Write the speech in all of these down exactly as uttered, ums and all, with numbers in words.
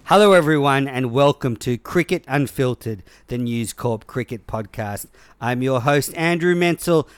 Hello everyone and welcome to Cricket Unfiltered, the News Corp cricket podcast. I'm your host Andrew Menzel,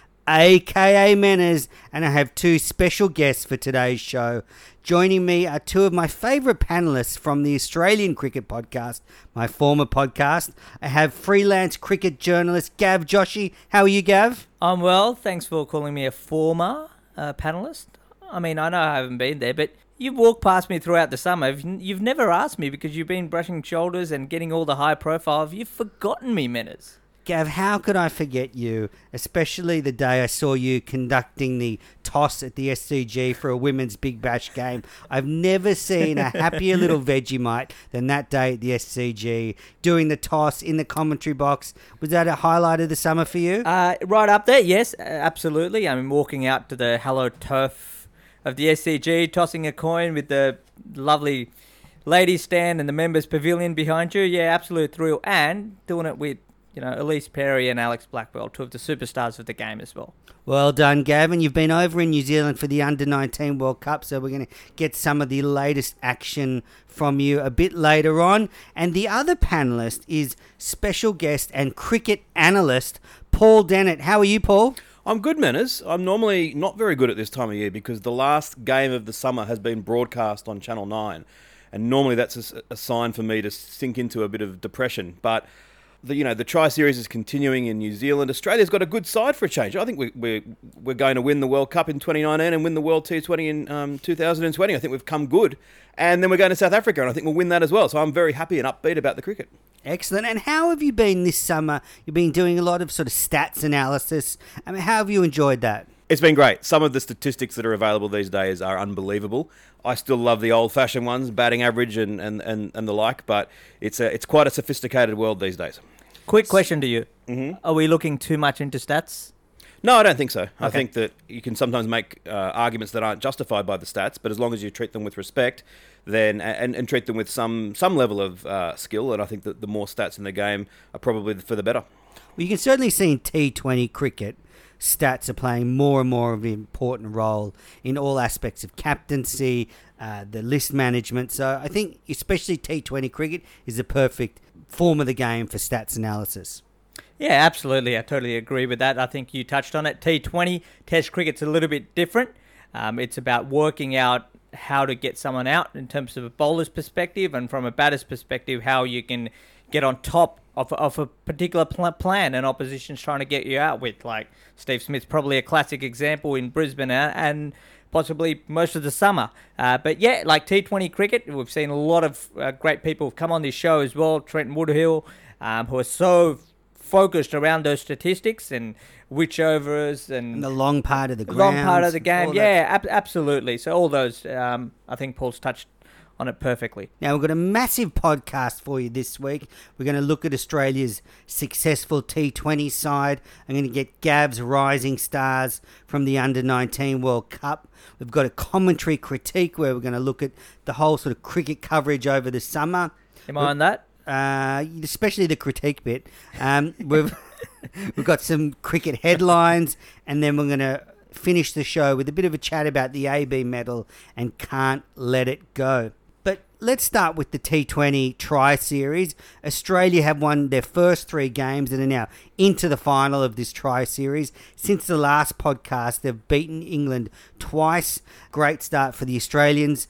aka Menners, and I have two special guests for today's show. Joining me are two of my favourite panellists from the Australian Cricket Podcast, my former podcast. I have freelance cricket journalist Gav Joshi. How are you, Gav? I'm well, thanks for calling me a former uh, panellist. I mean, I know I haven't been there, but you've walked past me throughout the summer. You've never asked me because you've been brushing shoulders and getting all the high profile. You've forgotten me, Menners. Gav, how could I forget you, especially the day I saw you conducting the toss at the S C G for a women's Big Bash game. I've never seen a happier little Vegemite than that day at the S C G, doing the toss in the commentary box. Was that a highlight of the summer for you? Uh, right up there, yes, absolutely. I mean, walking out to the Hello Turf of the S C G, tossing a coin with the lovely ladies stand and the members pavilion behind you. Yeah, absolute thrill. And doing it with, you know, Elise Perry and Alex Blackwell, two of the superstars of the game as well. Well done, Gavin. You've been over in New Zealand for the under nineteen World Cup, so we're going to get some of the latest action from you a bit later on. And the other panellist is special guest and cricket analyst Paul Dennett. How are you, Paul? I'm good, Menners. I'm normally not very good at this time of year because the last game of the summer has been broadcast on Channel nine. And normally that's a, a sign for me to sink into a bit of depression. But The, you know, the Tri-Series is continuing in New Zealand. Australia's got a good side for a change. I think we, we're, we're going to win the World Cup in twenty nineteen and win the World T twenty in um, two thousand twenty. I think we've come good. And then we're going to South Africa, and I think we'll win that as well. So I'm very happy and upbeat about the cricket. Excellent. And how have you been this summer? You've been doing a lot of sort of stats analysis. I mean, how have you enjoyed that? It's been great. Some of the statistics that are available these days are unbelievable. I still love the old-fashioned ones, batting average and, and, and, and the like, but it's a, it's quite a sophisticated world these days. Quick question to you. Mm-hmm. Are we looking too much into stats? No, I don't think so. Okay. I think that you can sometimes make uh, arguments that aren't justified by the stats, but as long as you treat them with respect, then and, and treat them with some, some level of uh, skill, and I think that the more stats in the game are probably for the better. Well, you can certainly see in T twenty cricket, stats are playing more and more of an important role in all aspects of captaincy, uh, the list management. So I think especially T twenty cricket is the perfect form of the game for stats analysis. Yeah, absolutely. I totally agree with that. I think you touched on it. T twenty, Test cricket's a little bit different. Um, it's about working out how to get someone out in terms of a bowler's perspective, and from a batter's perspective, how you can get on top of, of a particular pl- plan an opposition's trying to get you out with. Like Steve Smith's probably a classic example in Brisbane and, and possibly most of the summer. Uh, but yeah, like T twenty cricket, we've seen a lot of uh, great people come on this show as well. Trent Woodhill, um, who are so focused around those statistics and which overs and, and the long part of the grounds, long part of the game. Yeah, ab- that. absolutely. So all those, um, I think Paul's touched on it perfectly. Now, we've got a massive podcast for you this week. We're going to look at Australia's successful T twenty side. I'm going to get Gav's rising stars from the under nineteen World Cup. We've got a commentary critique where we're going to look at the whole sort of cricket coverage over the summer. Am I on that? Uh, especially the critique bit. Um, we've we've got some cricket headlines, and then we're going to finish the show with a bit of a chat about the A B medal and can't let it go. But let's start with the T twenty Tri-Series. Australia have won their first three games and are now into the final of this Tri-Series. Since the last podcast, they've beaten England twice. Great start for the Australians.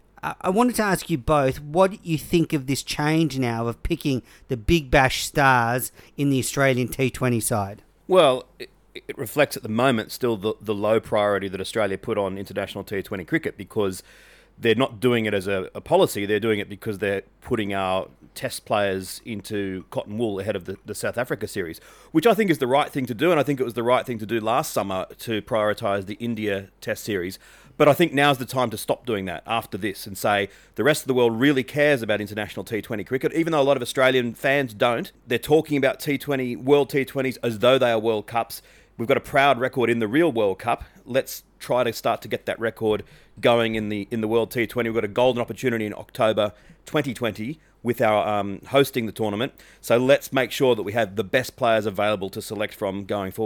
I wanted to ask you both what you think of this change now of picking the Big Bash stars in the Australian T twenty side. Well, it, it reflects at the moment still the, the low priority that Australia put on international T twenty cricket, because they're not doing it as a, a policy. They're doing it because they're putting our test players into cotton wool ahead of the, the South Africa series, which I think is the right thing to do. And I think it was the right thing to do last summer to prioritise the India test series. But I think now's the time to stop doing that after this and say the rest of the world really cares about international T twenty cricket, even though a lot of Australian fans don't. They're talking about T twenty, World T twenties as though they are World Cups. We've got a proud record in the real World Cup. Let's try to start to get that record going in the in the World T twenty. We've got a golden opportunity in October twenty twenty with our um, hosting the tournament. So let's make sure that we have the best players available to select from going forward.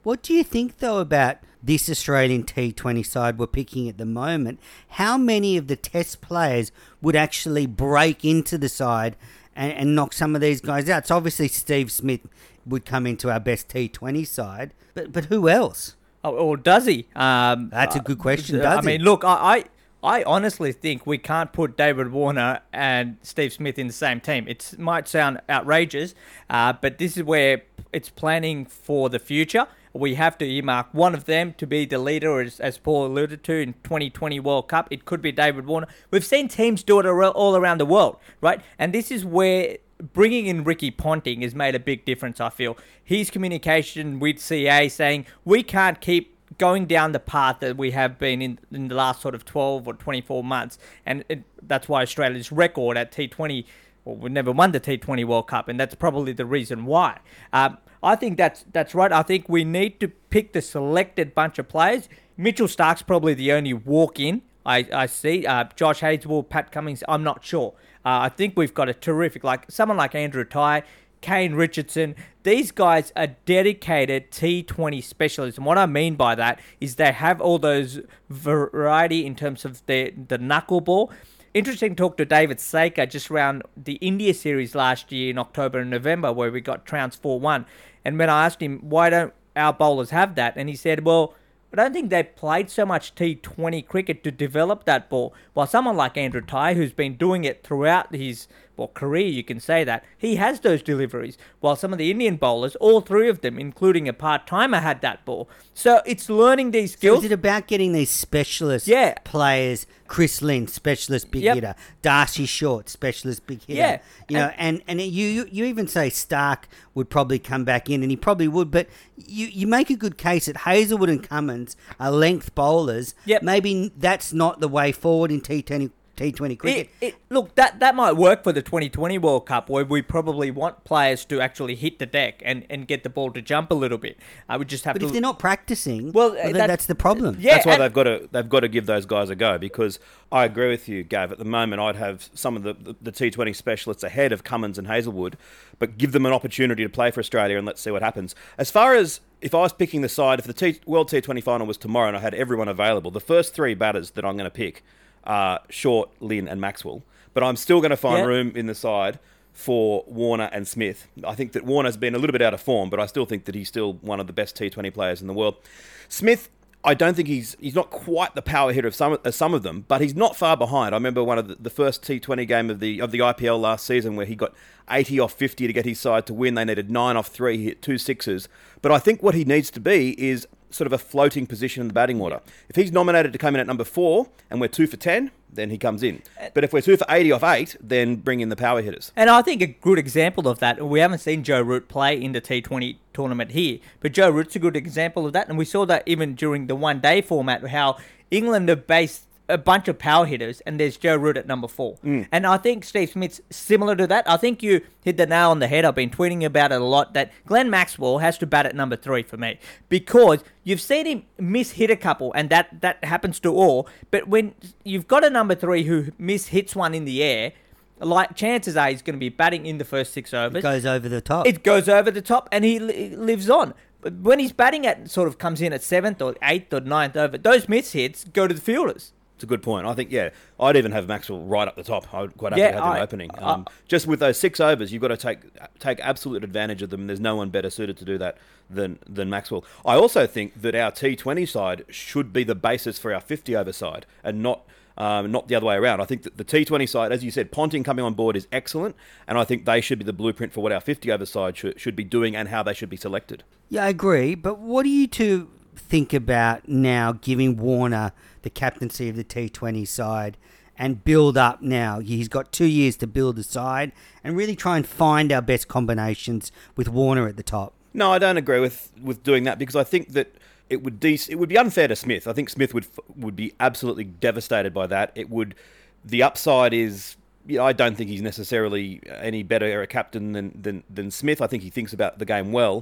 What do you think, though, about this Australian T twenty side we're picking at the moment? How many of the Test players would actually break into the side and, and knock some of these guys out? So obviously Steve Smith would come into our best T twenty side, but but who else? Oh, or does he? Um, That's a good question, uh, does I he? mean, look, I, I I honestly think we can't put David Warner and Steve Smith in the same team. It might sound outrageous, uh, but this is where it's planning for the future. We have to earmark one of them to be the leader, as, as Paul alluded to, in twenty twenty World Cup. It could be David Warner. We've seen teams do it all around the world, right? And this is where bringing in Ricky Ponting has made a big difference, I feel. His communication with C A saying, we can't keep going down the path that we have been in in the last sort of twelve or twenty-four months. And it, that's why Australia's record at T twenty, well, we never won the T twenty World Cup, and that's probably the reason why. Um, I think that's that's right. I think we need to pick the selected bunch of players. Mitchell Stark's probably the only walk-in I, I see. Uh, Josh Hazlewood, Pat Cummings, I'm not sure. Uh, I think we've got a terrific, like someone like Andrew Tye, Kane Richardson. These guys are dedicated T twenty specialists. And what I mean by that is they have all those variety in terms of the, the knuckleball. Interesting talk to David Saker just around the India series last year in October and November where we got trounced four one. And when I asked him, why don't our bowlers have that? And he said, well, I don't think they played so much T twenty cricket to develop that ball. While someone like Andrew Tye, who's been doing it throughout his well, career, you can say that, he has those deliveries. While some of the Indian bowlers, all three of them, including a part-timer, had that ball. So it's learning these skills. So is it about getting these specialist Yeah. players? Chris Lynn, specialist big Yep. hitter. Darcy Short, specialist big hitter. Yeah. You know, And- and, and you, you you even say Stark would probably come back in, and he probably would, but you, you make a good case that Hazelwood and Cummins are length bowlers. Yep. Maybe that's not the way forward in T twenty, T twenty cricket. It, it, look, that, that might work for the twenty twenty World Cup where we probably want players to actually hit the deck and, and get the ball to jump a little bit. I would just have but to... if they're not practicing, Well, well, then that- that's the problem. Yeah, That's why and- they've got to they've got to give those guys a go, because I agree with you, Gav. At the moment, I'd have some of the, the, the T twenty specialists ahead of Cummins and Hazelwood, but give them an opportunity to play for Australia and let's see what happens. As far as if I was picking the side, if the T, World T twenty final was tomorrow and I had everyone available, the first three batters that I'm going to pick are Short, Lynn and Maxwell. But I'm still going to find Yeah. room in the side for Warner and Smith. I think that Warner's been a little bit out of form, but I still think that he's still one of the best T twenty players in the world. Smith, I don't think he's he's not quite the power hitter of some as some of them, but he's not far behind. I remember one of the, the first T twenty game of the of the I P L last season where he got eighty off fifty to get his side to win. They needed nine off three, he hit two sixes. But I think what he needs to be is sort of a floating position in the batting order. If he's nominated to come in at number four and we're two for ten, then he comes in. But if we're two for eighty off eight, then bring in the power hitters. And I think a good example of that, we haven't seen Joe Root play in the T twenty tournament here, but Joe Root's a good example of that. And we saw that even during the one-day format, how England have based a bunch of power hitters, and there's Joe Root at number four. Mm. And I think Steve Smith's similar to that. I think you hit the nail on the head. I've been tweeting about it a lot, that Glenn Maxwell has to bat at number three for me, because you've seen him miss-hit a couple, and that, that happens to all. But when you've got a number three who miss-hits one in the air, like chances are he's going to be batting in the first six overs. It goes over the top. It goes over the top, and he li- lives on. But when he's batting at sort of comes in at seventh or eighth or ninth over, those miss-hits go to the fielders. It's a good point. I think, yeah, I'd even have Maxwell right up the top. I would quite happy Yeah, to have him I- opening. I- Um, just with those six overs, you've got to take take absolute advantage of them. There's no one better suited to do that than than Maxwell. I also think that our T twenty side should be the basis for our fifty over side, and not um, not the other way around. I think that the T twenty side, as you said, Ponting coming on board is excellent, and I think they should be the blueprint for what our fifty over side should, should be doing and how they should be selected. Yeah, I agree. But what do you two think about now giving Warner the captaincy of the T twenty side and build up now? He's got two years to build a side and really try and find our best combinations with Warner at the top. No, I don't agree with, with doing that, because I think that it would de- it would be unfair to Smith. I think Smith would would be absolutely devastated by that. It would the upside is, you know, I don't think he's necessarily any better a captain than, than than Smith. I think he thinks about the game well,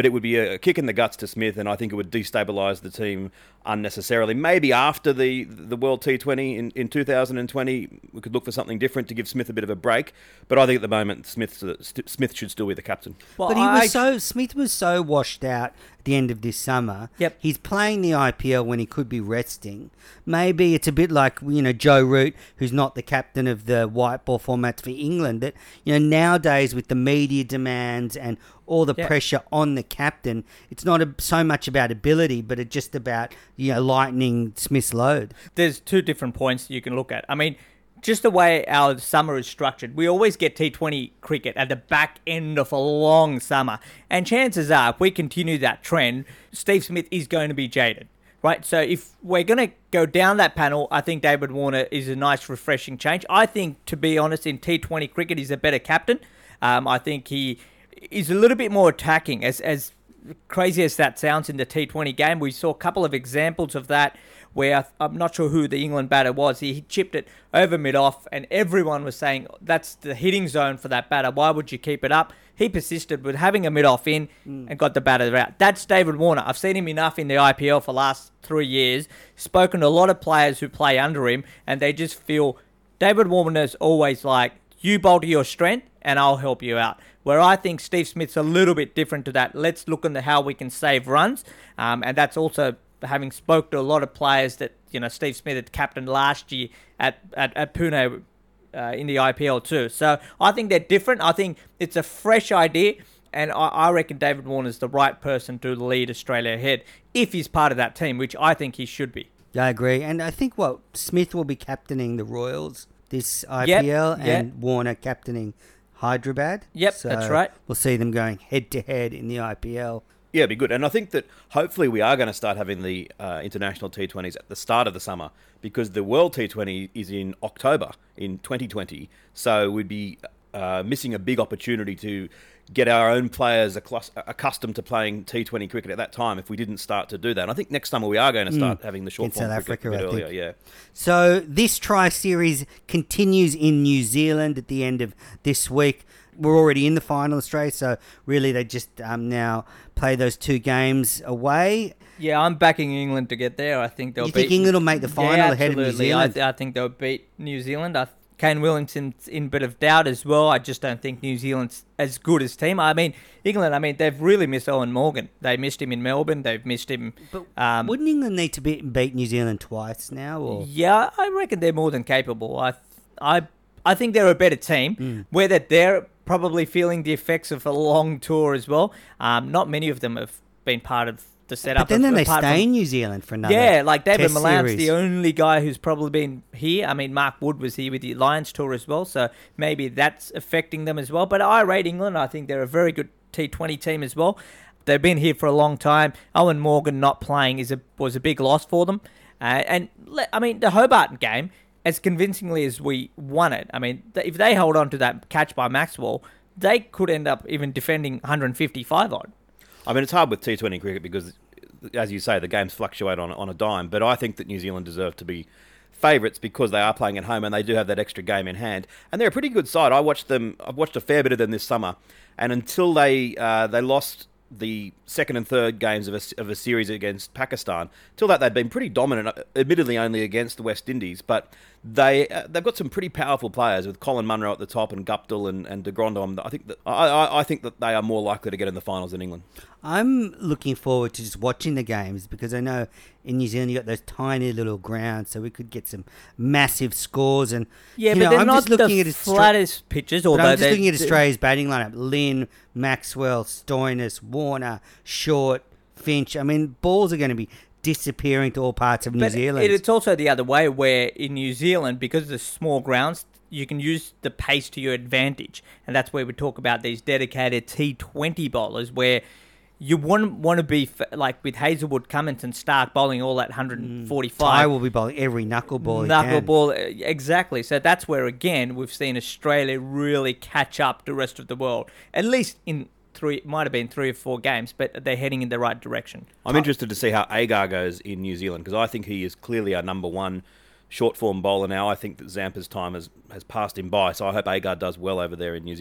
but it would be a kick in the guts to Smith, and I think it would destabilise the team unnecessarily. Maybe after the the World T twenty in, in two thousand twenty, we could look for something different to give Smith a bit of a break. But I think at the moment, Smith Smith should still be the captain. Well, but he I, was so Smith was so washed out at the end of this summer. Yep. He's playing the I P L when he could be resting. Maybe it's a bit like, you know, Joe Root, who's not the captain of the white ball formats for England. That, you know, nowadays with the media demands and all the yep. pressure on the captain, it's not a, so much about ability, but it's just about, you know, lightening Smith's load. There's two different points you can look at. I mean, just the way our summer is structured, we always get T twenty cricket at the back end of a long summer. And chances are, if we continue that trend, Steve Smith is going to be jaded, right? So if we're going to go down that panel, I think David Warner is a nice, refreshing change. I think, to be honest, in T twenty cricket, he's a better captain. Um, I think he is a little bit more attacking. As, as crazy as that sounds in the T twenty game, we saw a couple of examples of that where I'm not sure who the England batter was. He chipped it over mid-off, and everyone was saying, that's the hitting zone for that batter. Why would you keep it up? He persisted with having a mid-off in mm. and got the batter out. That's David Warner. I've seen him enough in the I P L for the last three years, spoken to a lot of players who play under him, and they just feel David Warner's always like, you bowl to your strength, and I'll help you out. Where I think Steve Smith's a little bit different to that. Let's look into how we can save runs, um, and that's also having spoke to a lot of players that, you know, Steve Smith had captained last year at, at, at Pune uh, in the I P L too. So I think they're different. I think it's a fresh idea, and I, I reckon David Warner's the right person to lead Australia ahead if he's part of that team, which I think he should be. Yeah, I agree. And I think, what, Smith will be captaining the Royals this I P L, yep, and yep. Warner captaining Hyderabad. Yep, so that's right. We'll see them going head-to-head in the I P L. Yeah, it'd be good. And I think that hopefully we are going to start having the uh, international T twenties at the start of the summer, because the World T twenty is in October in twenty twenty. So we'd be uh, missing a big opportunity to get our own players accustomed to playing T twenty cricket at that time if we didn't start to do that. And I think next summer we are going to start mm. having the short form cricket Africa, a bit I earlier. think. Yeah. So this tri-series continues in New Zealand at the end of this week. We're already in the final, Australia, so really they just um, now play those two games away. Yeah, I'm backing England to get there. I think they'll you beat... think England will make the final yeah, ahead of New Zealand? I, I think they'll beat New Zealand. I, Kane Williamson's in a bit of doubt as well. I just don't think New Zealand's as good as team. I mean, England, I mean, they've really missed Owen Morgan. They missed him in Melbourne. They've missed him... But um, wouldn't England need to beat, beat New Zealand twice now? Or? Yeah, I reckon they're more than capable. I, I, I think they're a better team. Mm. Whether they're probably feeling the effects of a long tour as well. Um, not many of them have been part of the setup. But then, of, then they stay from, in New Zealand for another Yeah, like David test Millan's series. the only guy who's probably been here. I mean, Mark Wood was here with the Lions tour as well, so maybe that's affecting them as well. But I rate England. I think they're a very good T twenty team as well. They've been here for a long time. Owen Morgan not playing is a was a big loss for them. Uh, and, I mean, the Hobart game, as convincingly as we won it, I mean, if they hold on to that catch by Maxwell, they could end up even defending one hundred fifty-five odd. I mean, it's hard with T twenty cricket because, as you say, the games fluctuate on, on a dime. But I think that New Zealand deserve to be favourites because they are playing at home and they do have that extra game in hand. And they're a pretty good side. I watched them. I've watched a fair bit of them this summer. And until they uh, they lost the second and third games of a, of a series against Pakistan, till that they'd been pretty dominant, admittedly only against the West Indies, but they, uh, they've got some pretty powerful players with Colin Munro at the top and Guptill and, and de Grandhomme. I think that I, I, I think that they are more likely to get in the finals than England. I'm looking forward to just watching the games because I know in New Zealand you got those tiny little grounds, so we could get some massive scores. And yeah, you but know, they're I'm not just looking the at flattest pitches. Although I'm just looking at Australia's batting lineup: Lynn, Maxwell, Stoinis, Warner, Short, Finch. I mean, balls are going to be disappearing to all parts of New but Zealand. It, it's also the other way, where in New Zealand, because of the small grounds, you can use the pace to your advantage, and that's where we talk about these dedicated T twenty bowlers, where you wouldn't want to be like with Hazelwood, Cummins and Stark bowling all at one forty-five. I will be bowling every knuckleball. Knuckleball, exactly. So that's where, again, we've seen Australia really catch up the rest of the world, at least in three, it might have been three or four games, but they're heading in the right direction. I'm interested to see how Agar goes in New Zealand because I think he is clearly our number one short form bowler now. I think that Zampa's time has, has passed him by, so I hope Agar does well over there in New Zealand.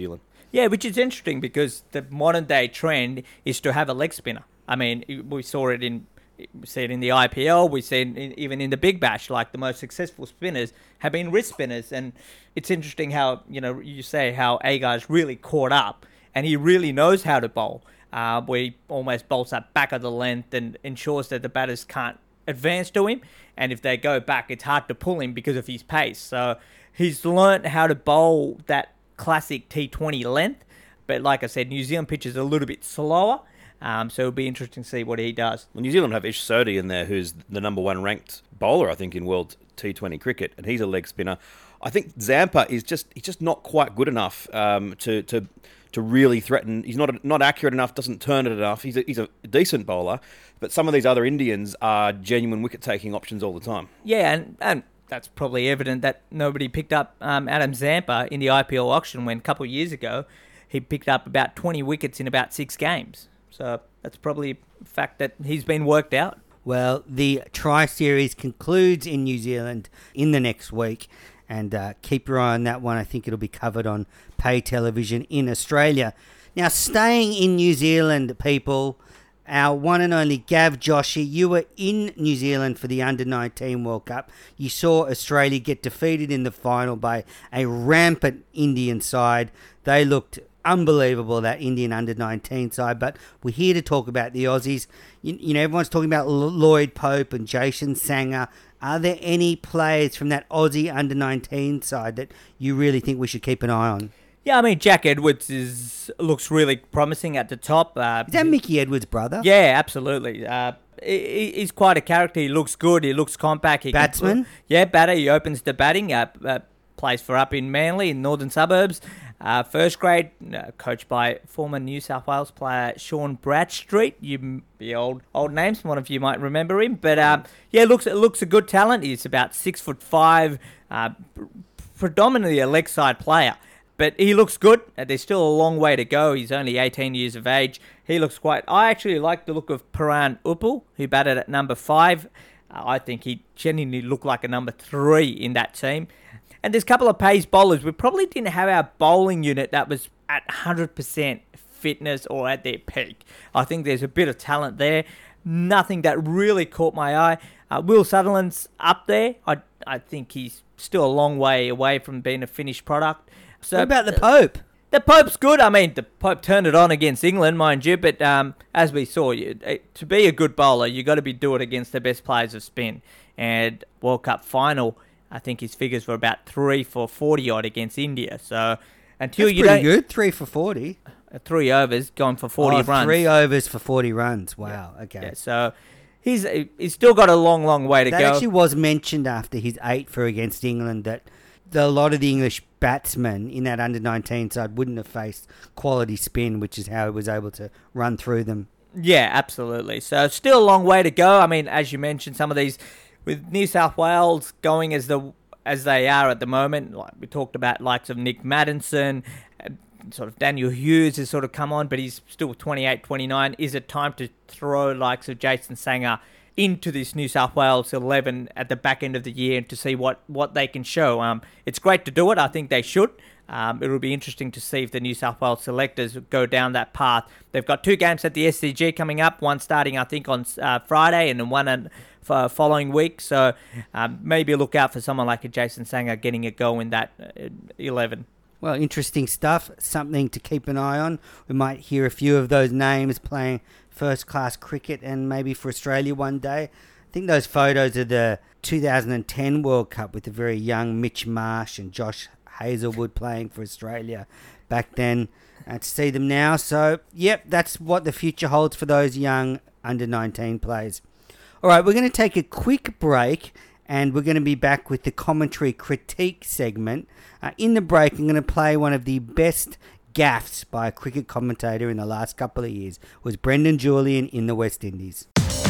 Yeah, which is interesting because the modern day trend is to have a leg spinner. I mean, we saw it in we see it in the I P L, we see it in, even in the Big Bash. Like the most successful spinners have been wrist spinners, and it's interesting how you know you say how Agai's really caught up, and he really knows how to bowl. Uh, where he almost bowls that back of the length and ensures that the batters can't advance to him, and if they go back, it's hard to pull him because of his pace. So he's learnt how to bowl that classic T twenty length, but like I said, New Zealand pitch is a little bit slower. Um, so it'll be interesting to see what he does. Well, New Zealand have Ish Sodhi in there, who's the number one ranked bowler, I think, in world T twenty cricket, and he's a leg spinner. I think Zampa is just he's just not quite good enough um, to to to really threaten. He's not not accurate enough, doesn't turn it enough. He's a, he's a decent bowler, but some of these other Indians are genuine wicket taking options all the time. Yeah, and and that's probably evident that nobody picked up um, Adam Zampa in the I P L auction when a couple of years ago he picked up about twenty wickets in about six games. So that's probably a fact that he's been worked out. Well, the Tri-Series concludes in New Zealand in the next week, and uh, keep your eye on that one. I think it'll be covered on pay television in Australia. Now, staying in New Zealand, people, our one and only Gav Joshi, you were in New Zealand for the under nineteen World Cup. You saw Australia get defeated in the final by a rampant Indian side. They looked unbelievable, that Indian under nineteen side, but we're here to talk about the Aussies. You, you know, everyone's talking about Lloyd Pope and Jason Sangha. Are there any players from that Aussie under nineteen side that you really think we should keep an eye on? Yeah, I mean, Jack Edwards is looks really promising at the top. Uh, is that Mickey Edwards' brother? Yeah, absolutely. Uh, he, he's quite a character. He looks good. He looks compact. He Batsman? Can, yeah, batter. He opens the batting. Uh, uh, plays for up in Manly, in Northern Suburbs. Uh, first grade, uh, coached by former New South Wales player Sean Bradstreet. You, the old old names, one of you might remember him. But uh, yeah, looks looks a good talent. He's about six foot five, uh, predominantly a leg side player. But he looks good. Uh, there's still a long way to go. He's only eighteen years of age. He looks quite... I actually like the look of Paran Uppal, who batted at number five. Uh, I think he genuinely looked like a number three in that team. And there's a couple of pace bowlers. We probably didn't have our bowling unit that was at one hundred percent fitness or at their peak. I think there's a bit of talent there. Nothing that really caught my eye. Uh, Will Sutherland's up there. I I think he's still a long way away from being a finished product. So what about the Pope? The Pope's good. I mean, the Pope turned it on against England, mind you, but um, as we saw, you, to be a good bowler, you got to be doing it against the best players of spin. And World Cup final, I think his figures were about three for forty odd against India. So until That's you pretty don't good, three for forty. Uh, three overs, gone for forty oh, runs. Three overs for forty runs. Wow. Yeah. Okay. Yeah, so he's he's still got a long, long way to that go. That actually was mentioned after his eight for against England that the, a lot of the English batsmen in that under nineteen side wouldn't have faced quality spin, which is how he was able to run through them. Yeah, absolutely. So still a long way to go. I mean, as you mentioned, some of these with New South Wales going as the as they are at the moment, like we talked about, likes of Nick Maddinson, uh, sort of Daniel Hughes has sort of come on, but he's still twenty-eight, twenty-nine. Is it time to throw likes of Jason Sangha into this New South Wales eleven at the back end of the year to see what, what they can show? Um, it's great to do it. I think they should. Um, it'll be interesting to see if the New South Wales selectors go down that path. They've got two games at the S C G coming up, one starting, I think, on uh, Friday and then one on for following week. So um, maybe look out for someone like a Jason Sangha getting a go in that uh, eleven. Well, interesting stuff. Something to keep an eye on. We might hear a few of those names playing first-class cricket and maybe for Australia one day. I think those photos of the two thousand ten World Cup with the very young Mitch Marsh and Josh Hazelwood playing for Australia back then. Uh, to see them now. So, yep, that's what the future holds for those young under nineteen players. All right, we're going to take a quick break and we're going to be back with the commentary critique segment. Uh, in the break, I'm going to play one of the best gaffes by a cricket commentator in the last couple of years. It was Brendan Julian in the West Indies.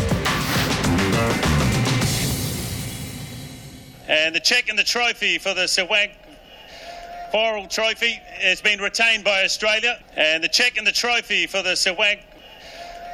And the cheque and the trophy for the Sehwag Viral Trophy has been retained by Australia. And the cheque and the trophy for the Sehwag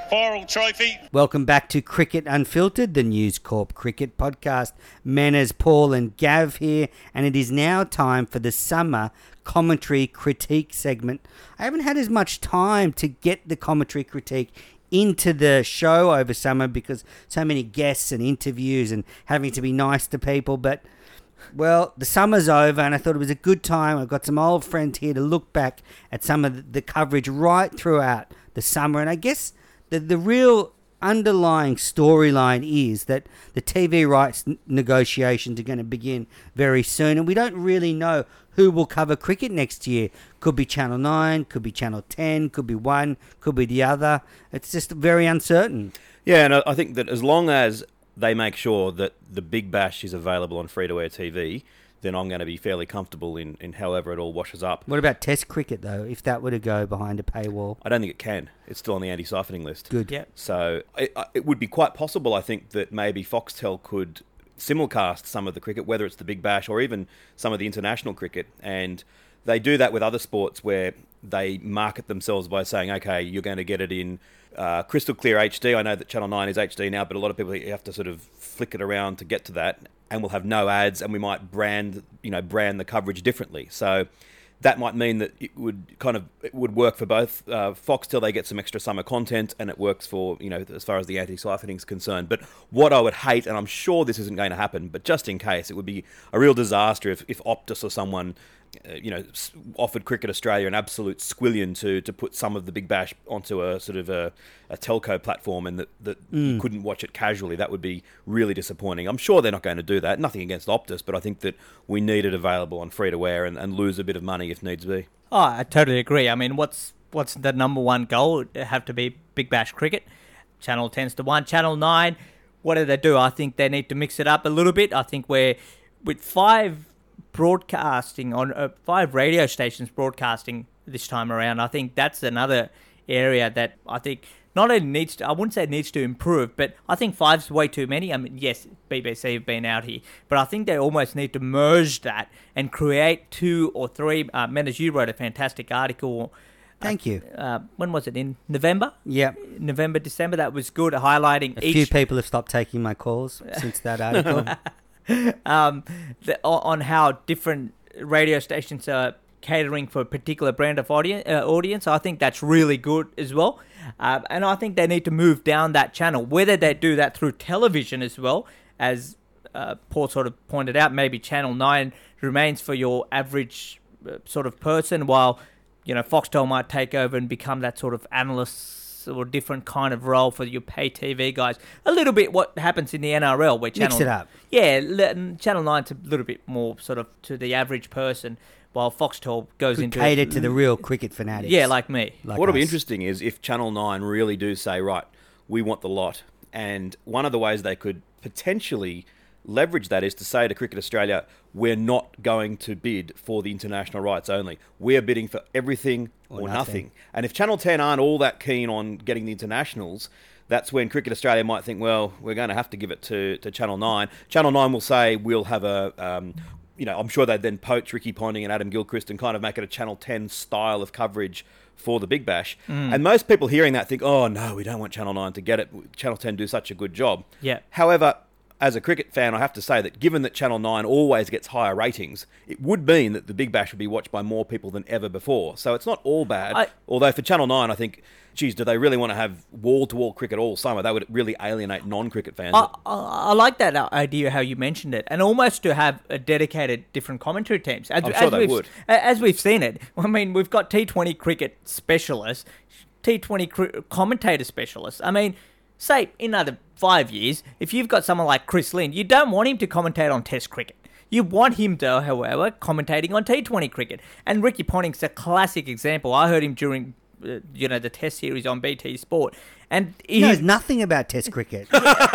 Farrell Trophy. Welcome back to Cricket Unfiltered, the News Corp cricket podcast. Manners, Paul and Gav here, and it is now time for the summer commentary critique segment. I haven't had as much time to get the commentary critique into the show over summer because so many guests and interviews and having to be nice to people, but well, the summer's over and I thought it was a good time. I've got some old friends here to look back at some of the coverage right throughout the summer, and I guess the the real underlying storyline is that the T V rights n- negotiations are going to begin very soon, and we don't really know who will cover cricket next year. Could be Channel nine, could be Channel ten, could be one, could be the other. It's just very uncertain. Yeah, and I think that as long as they make sure that the Big Bash is available on free-to-air T V, then I'm going to be fairly comfortable in, in however it all washes up. What about Test cricket, though, if that were to go behind a paywall? I don't think it can. It's still on the anti-siphoning list. Good. Yeah. So it, it would be quite possible, I think, that maybe Foxtel could simulcast some of the cricket, whether it's the Big Bash or even some of the international cricket. And they do that with other sports where they market themselves by saying, okay, you're going to get it in uh, crystal clear H D. I know that Channel nine is H D now, but a lot of people have to sort of flick it around to get to that. And we'll have no ads, and we might brand, you know, brand the coverage differently. So that might mean that it would kind of it would work for both. Uh, Foxtel, they get some extra summer content, and it works for, you know, as far as the anti-siphoning is concerned. But what I would hate, and I'm sure this isn't going to happen, but just in case, it would be a real disaster if, if Optus or someone, uh, you know, offered Cricket Australia an absolute squillion to to put some of the Big Bash onto a sort of a, a telco platform, and that, that mm. you couldn't watch it casually. That would be really disappointing. I'm sure they're not going to do that. Nothing against Optus, but I think that we need it available on free-to-air and, and lose a bit of money if needs be. Oh, I totally agree. I mean, what's what's the number one goal? It have to be Big Bash cricket. Channel ten's the one. Channel nine, what do they do? I think they need to mix it up a little bit. I think we're with five broadcasting on uh, five radio stations broadcasting this time around. I think that's another area that I think not only needs to, I wouldn't say it needs to improve, but I think five's way too many. I mean, yes, B B C have been out here, but I think they almost need to merge that and create two or three. Uh, Menas, you wrote a fantastic article. Thank uh, you. Uh, when was it? In November? Yeah. November, December. That was good, highlighting a each... few people have stopped taking my calls since that article. um, the, on how different radio stations are catering for a particular brand of audience. Uh, audience. I think that's really good as well. Uh, and I think they need to move down that channel. Whether they do that through television as well, as uh, Paul sort of pointed out, maybe Channel nine remains for your average uh, sort of person, while, you know, Foxtel might take over and become that sort of analyst or different kind of role for your pay T V guys. A little bit what happens in the N R L, where Channel... Mix it up. Yeah, Channel nine's a little bit more sort of to the average person, while Foxtel goes Could into... cater to the real cricket fanatics. Yeah, like me. Like What'll us. be interesting is if Channel nine really do say, right, we want the lot. And one of the ways they could potentially leverage that is to say to Cricket Australia, we're not going to bid for the international rights only. We're bidding for everything or, Or nothing. nothing. And if Channel ten aren't all that keen on getting the internationals, that's when Cricket Australia might think, well, we're going to have to give it to, to Channel nine. Channel nine will say, we'll have a... Um, you know, I'm sure they'd then poach Ricky Ponting and Adam Gilchrist and kind of make it a Channel ten style of coverage for the Big Bash. Mm. And most people hearing that think, oh, no, we don't want Channel nine to get it. Channel ten do such a good job. Yeah. However, as a cricket fan, I have to say that given that Channel nine always gets higher ratings, it would mean that the Big Bash would be watched by more people than ever before. So it's not all bad. I, Although for Channel nine, I think, geez, do they really want to have wall-to-wall cricket all summer? That would really alienate non-cricket fans. I, I, I like that idea, how you mentioned it, and almost to have a dedicated different commentary teams. As, I'm as sure they we've, would. As we've seen it. I mean, we've got T twenty cricket specialists, T twenty cr- commentator specialists. I mean, say, in another five years, if you've got someone like Chris Lynn, you don't want him to commentate on Test cricket. You want him to, however, commentating on T twenty cricket. And Ricky Ponting's a classic example. I heard him during, uh, you know, the Test series on B T Sport. And he, he knows nothing about Test cricket.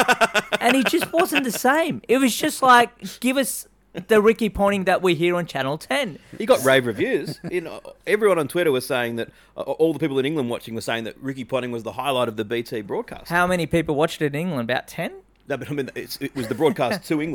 and he just wasn't the same. It was just like, give us the Ricky Ponting that we hear on Channel ten. He got rave reviews. You know, everyone on Twitter was saying that, uh, all the people in England watching were saying that Ricky Ponting was the highlight of the B T broadcast. How many people watched it in England? About ten? No, but I mean, it's, it was the broadcast to England.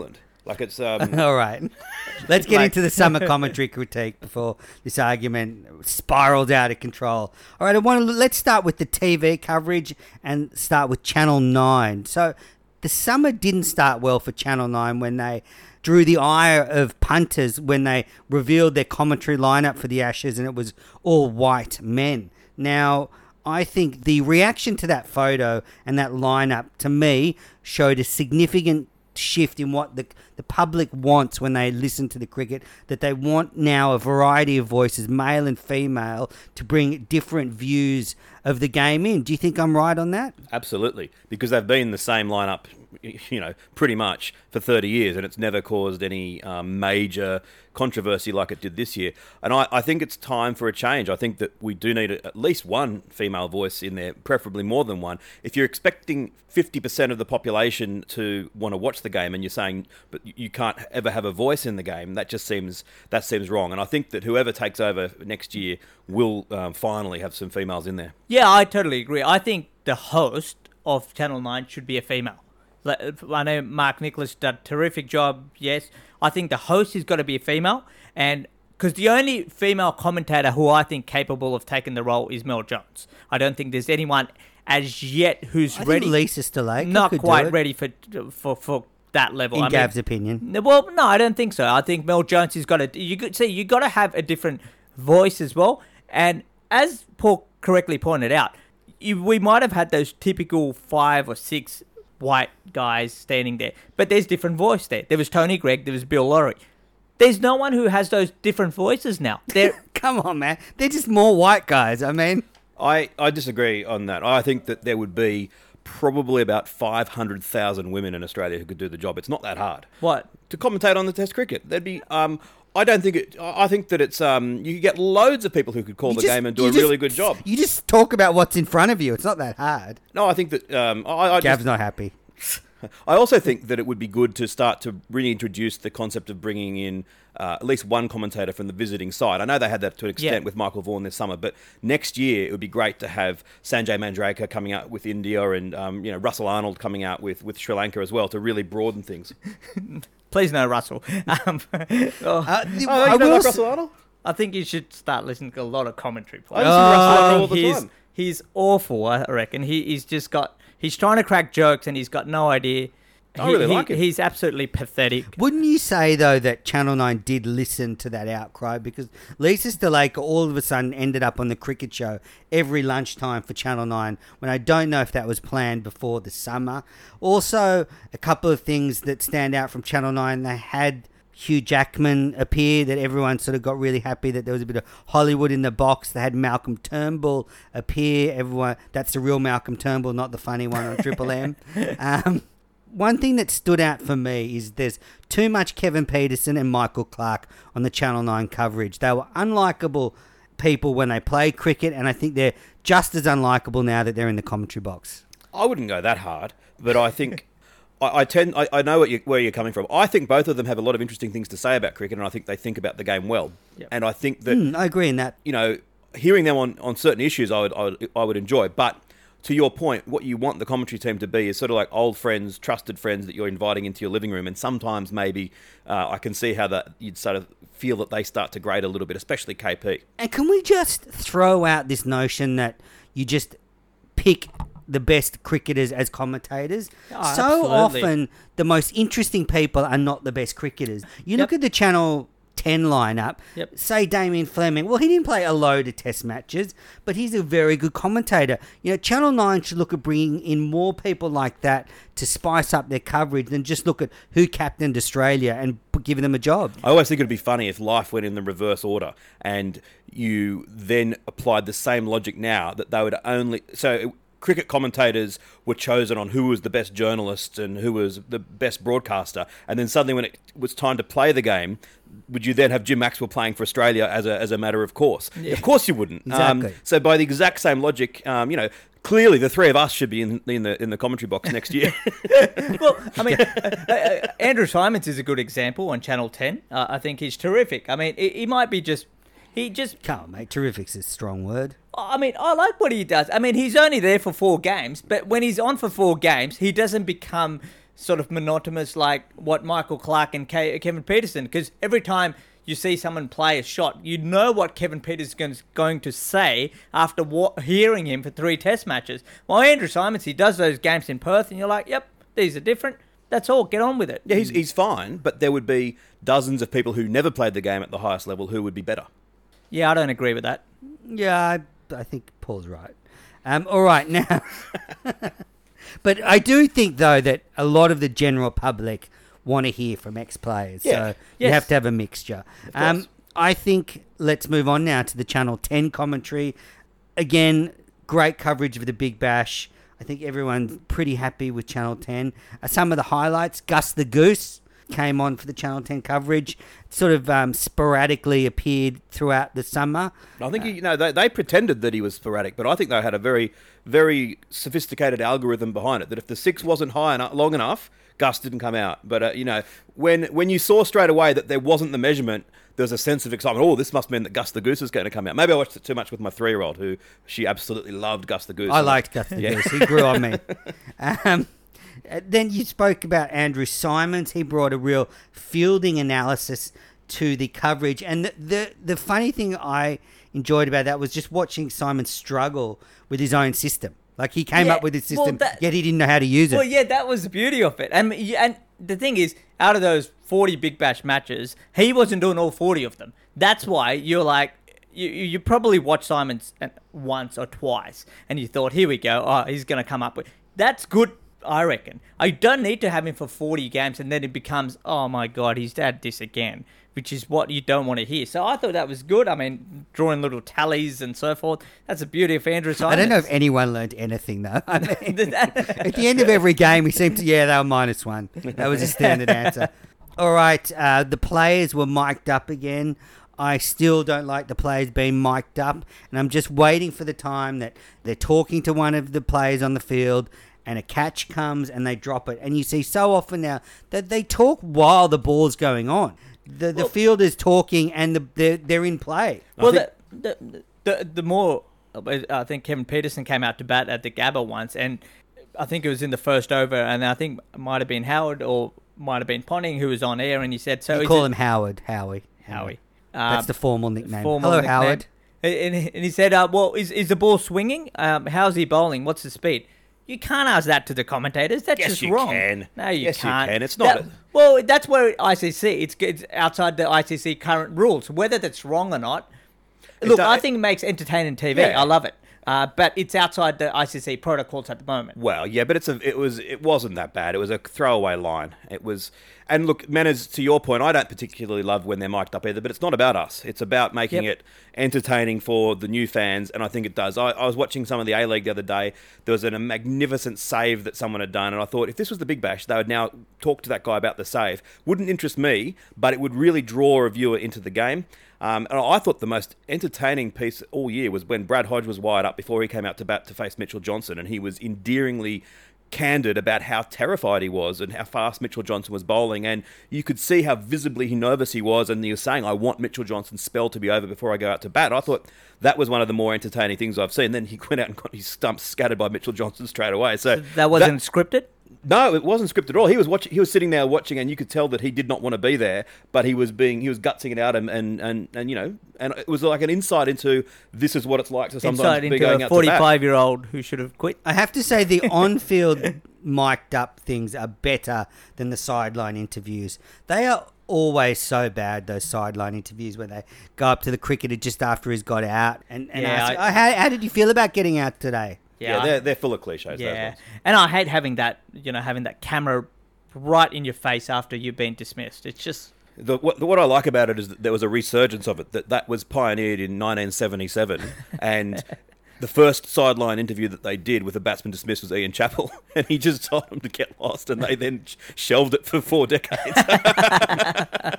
Like it's um, All right. Let's get Like- into the summer commentary critique before this argument spirals out of control. All right, I want to let's start with the T V coverage and start with Channel nine. So the summer didn't start well for Channel nine when they drew the ire of punters when they revealed their commentary lineup for the Ashes, and it was all white men. Now, I think the reaction to that photo and that lineup, to me, showed a significant shift in what the the public wants when they listen to the cricket, that they want now a variety of voices, male and female, to bring different views of the game in. Do you think I'm right on that? absolutely, because they've been the same lineup, you know, pretty much for thirty years, and it's never caused any um, major controversy like it did this year. And I, I think it's time for a change. I think that we do need at least one female voice in there, preferably more than one. If you're expecting fifty percent of the population to want to watch the game, and you're saying, but you can't ever have a voice in the game, that just seems that seems wrong. And I think that whoever takes over next year will um, finally have some females in there. Yeah, I totally agree. I think the host of Channel nine should be a female. Like, I know Mark Nicholas did a terrific job, yes. I think the host has got to be a female, and because the only female commentator who I think capable of taking the role is Mel Jones. I don't think there's anyone as yet who's I ready. think Lisa Stillake not could do quite it, ready for for for that level. in I mean, Gav's opinion. no, well, no, I don't think so. I think Mel Jones has got to. You could see you got to have a different voice as well. And as Paul correctly pointed out, you, we might have had those typical five or six white guys standing there, but there's different voice there. There was Tony Gregg, there was Bill Lawry. There's no one who has those different voices now. They're Come on, man. They're just more white guys. I mean, I, I disagree on that. I think that there would be probably about five hundred thousand women in Australia who could do the job. It's not that hard. what? To commentate on the Test cricket. There'd be... Um, I don't think it... I I think that it's... Um, you could get loads of people who could call you the just- game and do you a just- really good job. You just talk about what's in front of you. It's not that hard. No, I think that... Um, I, I Gav's just, not happy. I also think that it would be good to start to reintroduce the concept of bringing in uh, at least one commentator from the visiting side. I know they had that to an extent Yeah. with Michael Vaughan this summer, but next year it would be great to have Sanjay Manjrekar coming out with India and um, you know Russell Arnold coming out with, with Sri Lanka as well to really broaden things. Please no, Russell. Um, oh, Uh, Oh, you I don't will like s- Russell Arnold? I think you should start listening to a lot of commentary. I Players. listen to Russell Arnold all the he's, time. he's awful, I reckon. He, he's just got... He's trying to crack jokes and he's got no idea. I He- really he- like him. He's absolutely pathetic. Wouldn't you say, though, that Channel nine did listen to that outcry? Because Lisa Stillake all of a sudden ended up on the cricket show every lunchtime for Channel nine, when I don't know if that was planned before the summer. Also, a couple of things that stand out from Channel nine. They had Hugh Jackman appear, that everyone sort of got really happy that there was a bit of Hollywood in the box. They had Malcolm Turnbull appear. Everyone, that's the real Malcolm Turnbull, not the funny one on Triple M. Um, one thing that stood out for me is there's too much Kevin Peterson and Michael Clarke on the Channel nine coverage. They were unlikable people when they played cricket, and I think they're just as unlikable now that they're in the commentary box. I wouldn't go that hard, but I think I, I tend I, I know what you, where you're coming from. I think both of them have a lot of interesting things to say about cricket, and I think they think about the game well. Yep. And I think that Mm, I agree in that. you know, hearing them on, on certain issues, I would, I would I would enjoy. But to your point, what you want the commentary team to be is sort of like old friends, trusted friends that you're inviting into your living room. And sometimes maybe uh, I can see how that you'd sort of feel that they start to grade a little bit, especially K P. And can we just throw out this notion that you just pick the best cricketers as commentators? Oh, so absolutely. often, the most interesting people are not the best cricketers. You look Yep. at the Channel ten lineup, Yep. say Damien Fleming. Well, he didn't play a load of test matches, but he's a very good commentator. You know, Channel nine should look at bringing in more people like that to spice up their coverage than just look at who captained Australia and p- giving them a job. I always think it'd be funny if life went in the reverse order and you then applied the same logic now that they would only... So cricket commentators were chosen on who was the best journalist and who was the best broadcaster, and then suddenly when it was time to play the game, would you then have Jim Maxwell playing for Australia as a as a matter of course? Of course you wouldn't. Exactly. Um, so by the exact same logic, um, you know, clearly the three of us should be in, in the in the commentary box next year. Well, I mean, uh, uh, Andrew Simons is a good example on Channel ten. Uh, I think he's terrific. I mean, he, he might be just... He just... Come on, mate. Terrific's a strong word. I mean, I like what he does. I mean, he's only there for four games, but when he's on for four games, he doesn't become sort of monotonous like what Michael Clark and Ke- Kevin Peterson, because every time you see someone play a shot, you know what Kevin Peterson is going to say after wa- hearing him for three test matches. Well, Andrew Simons, he does those games in Perth, and you're like, yep, these are different. That's all. Get on with it. Yeah, he's, he's fine, but there would be dozens of people who never played the game at the highest level who would be better. Yeah, I don't agree with that. Yeah, I, I think Paul's right. Um, all right, now... But I do think, though, that a lot of the general public want to hear from ex-players. Yeah. So you Yes. have to have a mixture. Um, I think let's move on now to the Channel ten commentary. Again, great coverage of the Big Bash. I think everyone's pretty happy with Channel ten. Uh, some of the highlights, Gus the Goose came on for the Channel ten coverage. Sort of um, sporadically appeared throughout the summer. I think, you know, they, they pretended that he was sporadic, but I think they had a very, very sophisticated algorithm behind it, that if the six wasn't high enough, long enough, Gus didn't come out. But, uh, you know, when when you saw straight away that there wasn't the measurement, there was a sense of excitement. Oh, this must mean that Gus the Goose is going to come out. Maybe I watched it too much with my three-year-old, who she absolutely loved Gus the Goose. I liked Gus the Yeah. Goose. He grew on me. Um, then you spoke about Andrew Simons. He brought a real fielding analysis to the coverage. And the, the, the funny thing I enjoyed about that was just watching Simons struggle with his own system. Like, he came Yeah, up with his well, system, that- yet he didn't know how to use it. Well, yeah, that was the beauty of it. And, and the thing is, out of those forty Big Bash matches, he wasn't doing all forty of them. That's why you're like, you, you probably watched Simons once or twice, and you thought, here we go, oh, he's going to come up with... That's good, I reckon. I don't need to have him for forty games, and then it becomes, oh my God, he's had this again, which is what you don't want to hear. So I thought that was good. I mean, drawing little tallies and so forth. That's the beauty of Andrew Simons. I don't know if anyone learned anything, though. I mean, at the end of every game, we seemed to, yeah, they were minus one. That was a standard answer. All right, uh, the players were mic'd up again. I still don't like the players being mic'd up, and I'm just waiting for the time that they're talking to one of the players on the field and a catch comes and they drop it. And you see so often now that they talk while the ball's going on. The the Well- field is talking and the, they're, they're in play. Well, think- the, the, the, the more... I think Kevin Peterson came out to bat at the Gabba once, and I think it was in the first over, and I think it might have been Howard or might have been Ponting who was on air, and he said, so... You is call it- him Howard, Howie. Howie. That's Um, the formal nickname. formal Hello, nickname. Howard. And, and he said, uh, well, is, is the ball swinging? Um, how's he bowling? What's the speed? You can't ask that to the commentators. That's Yes, just you wrong. can. No, you Yes, you can't. can. It's not That- a- well, that's where I C C, it's, it's outside the I C C current rules. Whether that's wrong or not, look, do- I think it makes entertaining T V. Yeah. I love it. Uh, but it's outside the I C C protocols at the moment. Well, yeah, but it's a, it was it wasn't that bad. It was a throwaway line. It was, and look, Manners, to your point, I don't particularly love when they're mic'd up either. But it's not about us. It's about making Yep. it entertaining for the new fans, and I think it does. I, I was watching some of the A League the other day. There was an, a magnificent save that someone had done, and I thought if this was the Big Bash, they would now talk to that guy about the save. Wouldn't interest me, but it would really draw a viewer into the game. Um, and I thought the most entertaining piece all year was when Brad Hodge was wired up before he came out to bat to face Mitchell Johnson, and he was endearingly candid about how terrified he was and how fast Mitchell Johnson was bowling, and you could see how visibly nervous he was, and he was saying, I want Mitchell Johnson's spell to be over before I go out to bat. I thought that was one of the more entertaining things I've seen. Then he went out and got his stumps scattered by Mitchell Johnson straight away. So That wasn't scripted? No, it wasn't scripted at all. He was watching. He was sitting there watching, and you could tell that he did not want to be there, but he was being, he was gutsing it out, and and, and, and you know, and it was like an insight into this is what it's like to sometimes Insight be into going a out to bat. forty-five-year-old who should have quit. I have to say the on-field mic'd up things are better than the sideline interviews. They are always so bad, those sideline interviews where they go up to the cricketer just after he's got out and, and Yeah, ask, I- oh, how, how did you feel about getting out today? Yeah, I- they're they're full of cliches. Yeah, Those ones. and I hate having that, you know, having that camera right in your face after you've been dismissed. It's just, The, what, what I like about it is that there was a resurgence of it. That that was pioneered in nineteen seventy-seven, and the first sideline interview that they did with a batsman dismissed was Ian Chappell, and he just told them to get lost, and they then sh- shelved it for four decades.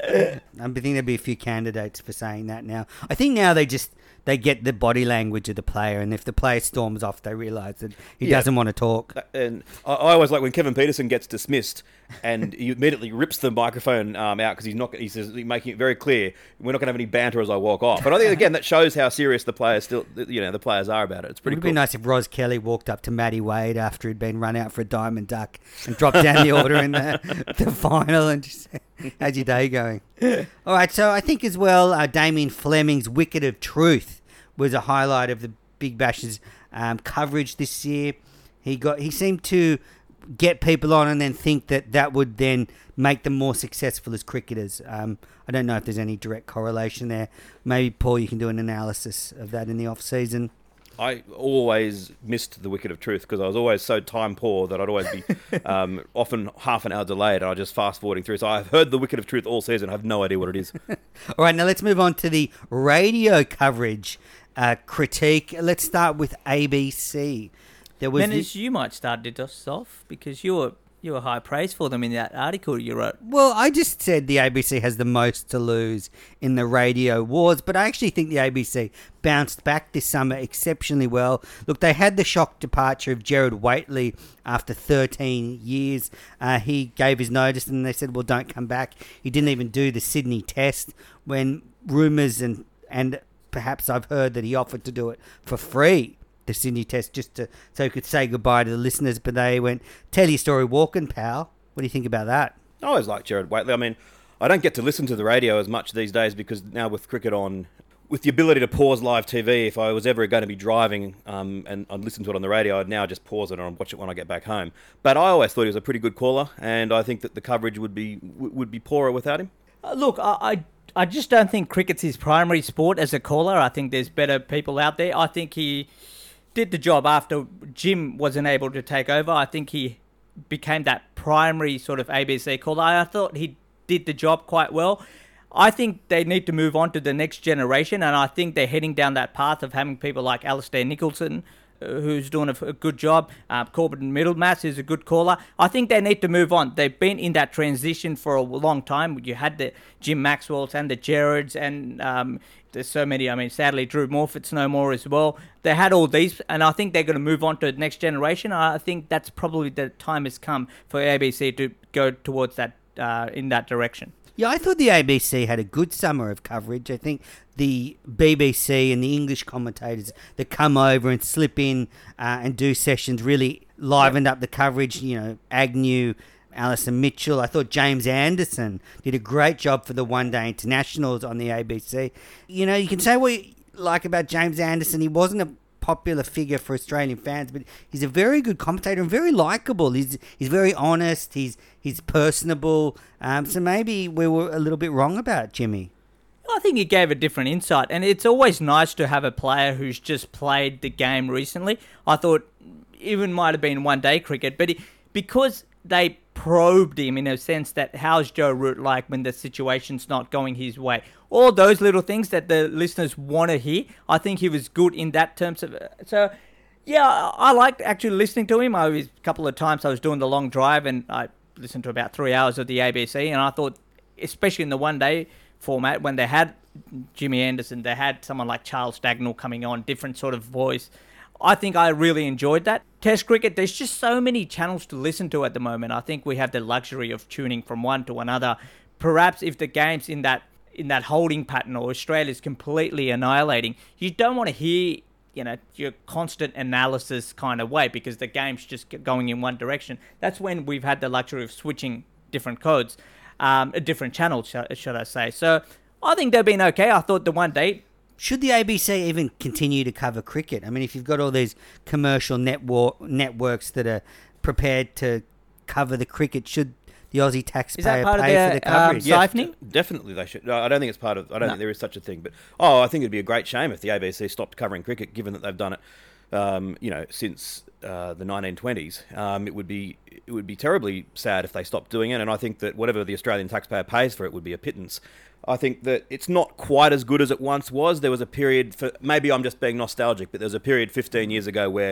I think there'll be a few candidates for saying that now. I think now they just they get the body language of the player, and if the player storms off, they realise that he Yeah. doesn't want to talk. And I, I always like when Kevin Peterson gets dismissed, and he immediately rips the microphone um, out because he's not. He says, making it very clear, we're not going to have any banter as I walk off. But I think again that shows how serious the players still, you know, the players are about it. It's It pretty would cool. be nice if Ros Kelly walked up to Matty Wade after he'd been run out for a diamond duck and dropped down the order in the, the final and just said, how's your day going? All right, so I think as well, uh, Damien Fleming's Wicket of Truth was a highlight of the Big Bash's um, coverage this year. He got he seemed to get people on and then think that that would then make them more successful as cricketers. Um, I don't know if there's any direct correlation there. Maybe, Paul, you can do an analysis of that in the off-season. I always missed the Wicket of Truth because I was always so time poor that I'd always be um, often half an hour delayed and I was just fast forwarding through. So I've heard the Wicket of Truth all season. I have no idea what it is. All right, now let's move on to the radio coverage uh, critique. Let's start with A B C. There was Menace, the- you might start this off because you were you were high praise for them in that article you wrote. Well, I just said the A B C has the most to lose in the radio wars, but I actually think the A B C bounced back this summer exceptionally well. Look, they had the shock departure of Gerard Whateley after thirteen years. Uh, he gave his notice and they said, well, don't come back. He didn't even do the Sydney test when rumours and, and perhaps I've heard that he offered to do it for free. The Sydney test just to so he could say goodbye to the listeners, but they went, tell your story walking, pal. What do you think about that? I always liked Gerard Whateley. I mean, I don't get to listen to the radio as much these days because now with cricket on, with the ability to pause live T V, if I was ever going to be driving um, and I'd listen to it on the radio, I'd now just pause it and watch it when I get back home. But I always thought he was a pretty good caller, and I think that the coverage would be would be poorer without him. Uh, look, I, I I just don't think cricket's his primary sport as a caller. I think there's better people out there. I think he did the job after Jim wasn't able to take over. I think he became that primary sort of A B C caller. I thought he did the job quite well. I think they need to move on to the next generation, and I think they're heading down that path of having people like Alistair Nicholson, uh, who's doing a, a good job, uh, Corbin Middlemass, who's a good caller. I think they need to move on. They've been in that transition for a long time. You had the Jim Maxwells and the Gerards, and um, there's so many. I mean, sadly, Drew Morfitt's no more as well. They had all these, and I think they're going to move on to the next generation. I think that's probably the time has come for A B C to go towards that uh, in that direction. Yeah, I thought the A B C had a good summer of coverage. I think the B B C and the English commentators that come over and slip in uh, and do sessions really livened up the coverage. You know, Agnew, Alison Mitchell. I thought James Anderson did a great job for the one-day internationals on the A B C. You know, you can say what you like about James Anderson. He wasn't a popular figure for Australian fans, but he's a very good commentator and very likable. He's he's very honest. He's he's personable. Um, so maybe we were a little bit wrong about Jimmy. I think he gave a different insight, and it's always nice to have a player who's just played the game recently. I thought even might have been one-day cricket, but he, because they probed him in a sense that how's Joe Root like when the situation's not going his way. All those little things that the listeners want to hear, I think he was good in that terms of. So, yeah, I liked actually listening to him. I was a couple of times I was doing the long drive and I listened to about three hours of the A B C, and I thought, especially in the one-day format, when they had Jimmy Anderson, they had someone like Charles Dagnall coming on, different sort of voice. I think I really enjoyed that. Test cricket, there's just so many channels to listen to at the moment. I think we have the luxury of tuning from one to another. Perhaps if the game's in that in that holding pattern or Australia's completely annihilating, you don't want to hear, you know, your constant analysis kind of way because the game's just going in one direction. That's when we've had the luxury of switching different codes, um, different channels, should I say. So I think they've been okay. I thought the one day... Should the A B C even continue to cover cricket? I mean, if you've got all these commercial network networks that are prepared to cover the cricket, should the Aussie taxpayer part of pay their, for the um, coverage? Yeah. Siphoning? Definitely they should. No, I don't think it's part of. I don't No. think there is such a thing. But oh, I think it'd be a great shame if the A B C stopped covering cricket, given that they've done it, um, you know, since uh, the nineteen twenties. Um, it would be it would be terribly sad if they stopped doing it. And I think that whatever the Australian taxpayer pays for it would be a pittance. I think that it's not quite as good as it once was. There was a period for, maybe I'm just being nostalgic, but there was a period fifteen years ago where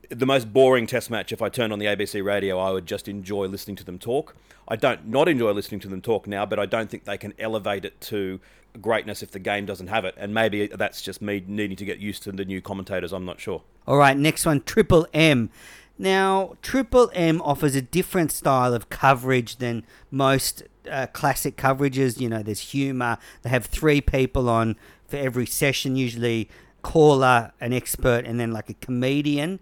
the most boring test match, if I turned on the A B C radio, I would just enjoy listening to them talk. I don't not enjoy listening to them talk now, but I don't think they can elevate it to greatness if the game doesn't have it. And maybe that's just me needing to get used to the new commentators. I'm not sure. All right, next one, Triple M. Now, Triple M offers a different style of coverage than most uh, classic coverages. You know, there's humour. They have three people on for every session, usually caller, an expert, and then like a comedian.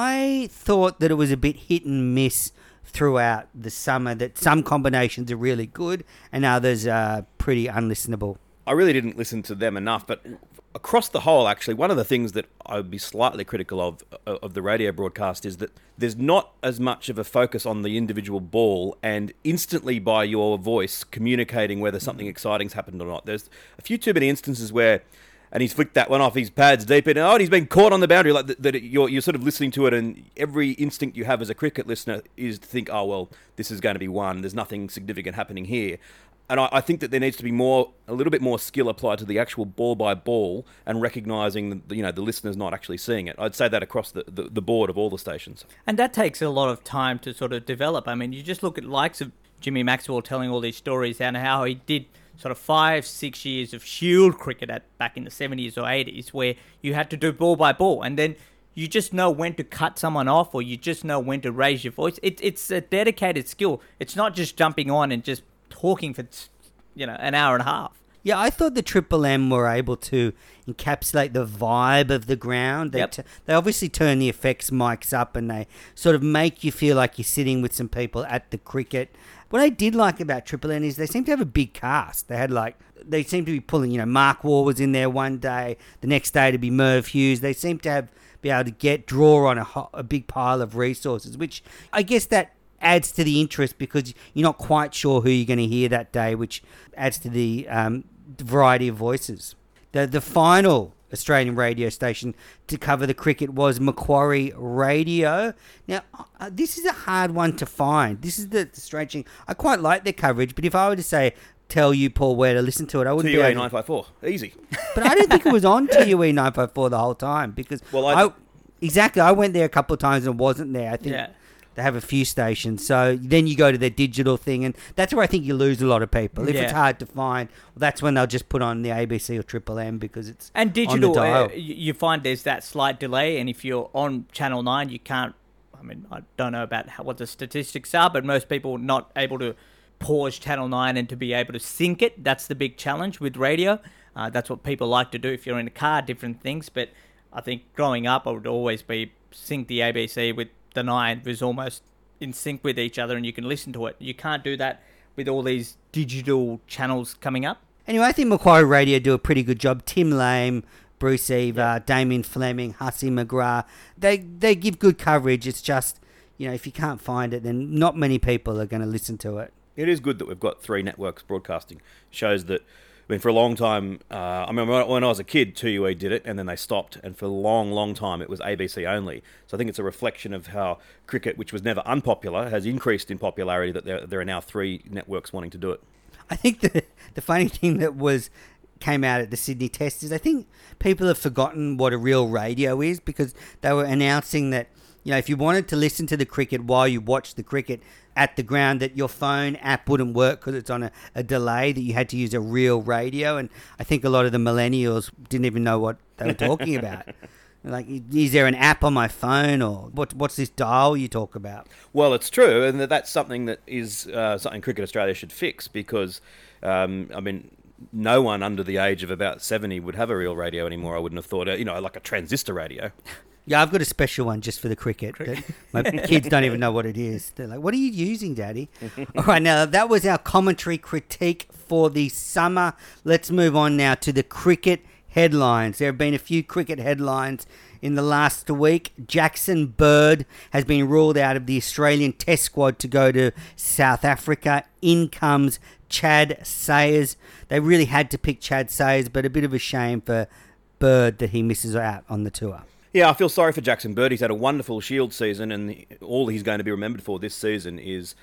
I thought that it was a bit hit and miss throughout the summer, that some combinations are really good and others are pretty unlistenable. I really didn't listen to them enough, but across the whole, actually, one of the things that I would be slightly critical of of the radio broadcast is that there's not as much of a focus on the individual ball and instantly by your voice communicating whether something exciting's happened or not. There's a few too many instances where, and he's flicked that one off his pads deep in, oh, and he's been caught on the boundary, like that, that you're, you're sort of listening to it, and every instinct you have as a cricket listener is to think, oh, well, this is going to be one, there's nothing significant happening here. And I, I think that there needs to be more, a little bit more skill applied to the actual ball by ball and recognising that, you know, the listener's not actually seeing it. I'd say that across the, the, the board of all the stations. And that takes a lot of time to sort of develop. I mean, you just look at the likes of Jimmy Maxwell telling all these stories and how he did sort of five, six years of Shield cricket at back in the seventies or eighties where you had to do ball by ball and then you just know when to cut someone off or you just know when to raise your voice. It, it's a dedicated skill. It's not just jumping on and just talking for, you know, an hour and a half. Yeah, I thought the Triple M were able to encapsulate the vibe of the ground. They, Yep. t- they obviously turn the effects mics up and they sort of make you feel like you're sitting with some people at the cricket. What I did like about Triple M is they seem to have a big cast. They had like, they seem to be pulling, you know, Mark Waugh was in there one day. The next day to be Merv Hughes. They seem to have, be able to get, draw on a, ho- a big pile of resources, which I guess that adds to the interest because you're not quite sure who you're going to hear that day, which adds to the um, variety of voices. The the final Australian radio station to cover the cricket was Macquarie Radio. Now, uh, this is a hard one to find. This is the, the strange thing. I quite like their coverage, but if I were to say, tell you, Paul, where to listen to it, I wouldn't T U A be able nine five four, easy. But I don't think it was on T U E nine five four the whole time because Well, I- I, exactly, I went there a couple of times and it wasn't there. I think Yeah. they have a few stations. So then you go to their digital thing, and that's where I think you lose a lot of people. If Yeah. it's hard to find, well, that's when they'll just put on the A B C or Triple M because it's And on the digital, dial. uh, you you find there's that slight delay, and if you're on Channel nine, you can't, I mean, I don't know about how, what the statistics are, but most people are not able to pause Channel nine and to be able to sync it. That's the big challenge with radio. Uh, that's what people like to do if you're in a car, different things. But I think growing up, I would always be sync the A B C with the nine, was almost in sync with each other, and you can listen to it. You can't do that with all these digital channels coming up. Anyway, I think Macquarie Radio do a pretty good job. Tim Lame, Bruce Eva, Damien Fleming, Hussey McGrath, they they give good coverage. It's just, you know, if you can't find it, then not many people are going to listen to it. It is good that we've got three networks broadcasting. Shows that, I mean, for a long time, uh, I mean, when I was a kid, two U E did it, and then they stopped, and for a long, long time, it was A B C only. So I think it's a reflection of how cricket, which was never unpopular, has increased in popularity, that there, there are now three networks wanting to do it. I think the the funny thing that was came out at the Sydney Test is I think people have forgotten what a real radio is because they were announcing that, you know, if you wanted to listen to the cricket while you watched the cricket at the ground, that your phone app wouldn't work because it's on a, a delay, that you had to use a real radio. And I think a lot of the millennials didn't even know what they were talking about. Like, is there an app on my phone, or what? What's this dial you talk about? Well, it's true, and that that's something that is uh, something Cricket Australia should fix because, um, I mean, no one under the age of about seventy would have a real radio anymore. I wouldn't have thought, uh, you know, like a transistor radio. Yeah, I've got a special one just for the cricket. that my kids don't even know what it is. They're like, what are you using, Daddy? All right, now that was our commentary critique for the summer. Let's move on now to the cricket headlines. There have been a few cricket headlines in the last week. Jackson Bird has been ruled out of the Australian Test squad to go to South Africa. In comes Chad Sayers. They really had to pick Chad Sayers, but a bit of a shame for Bird that he misses out on the tour. Yeah, I feel sorry for Jackson Bird. He's had a wonderful Shield season, and the, all he's going to be remembered for this season is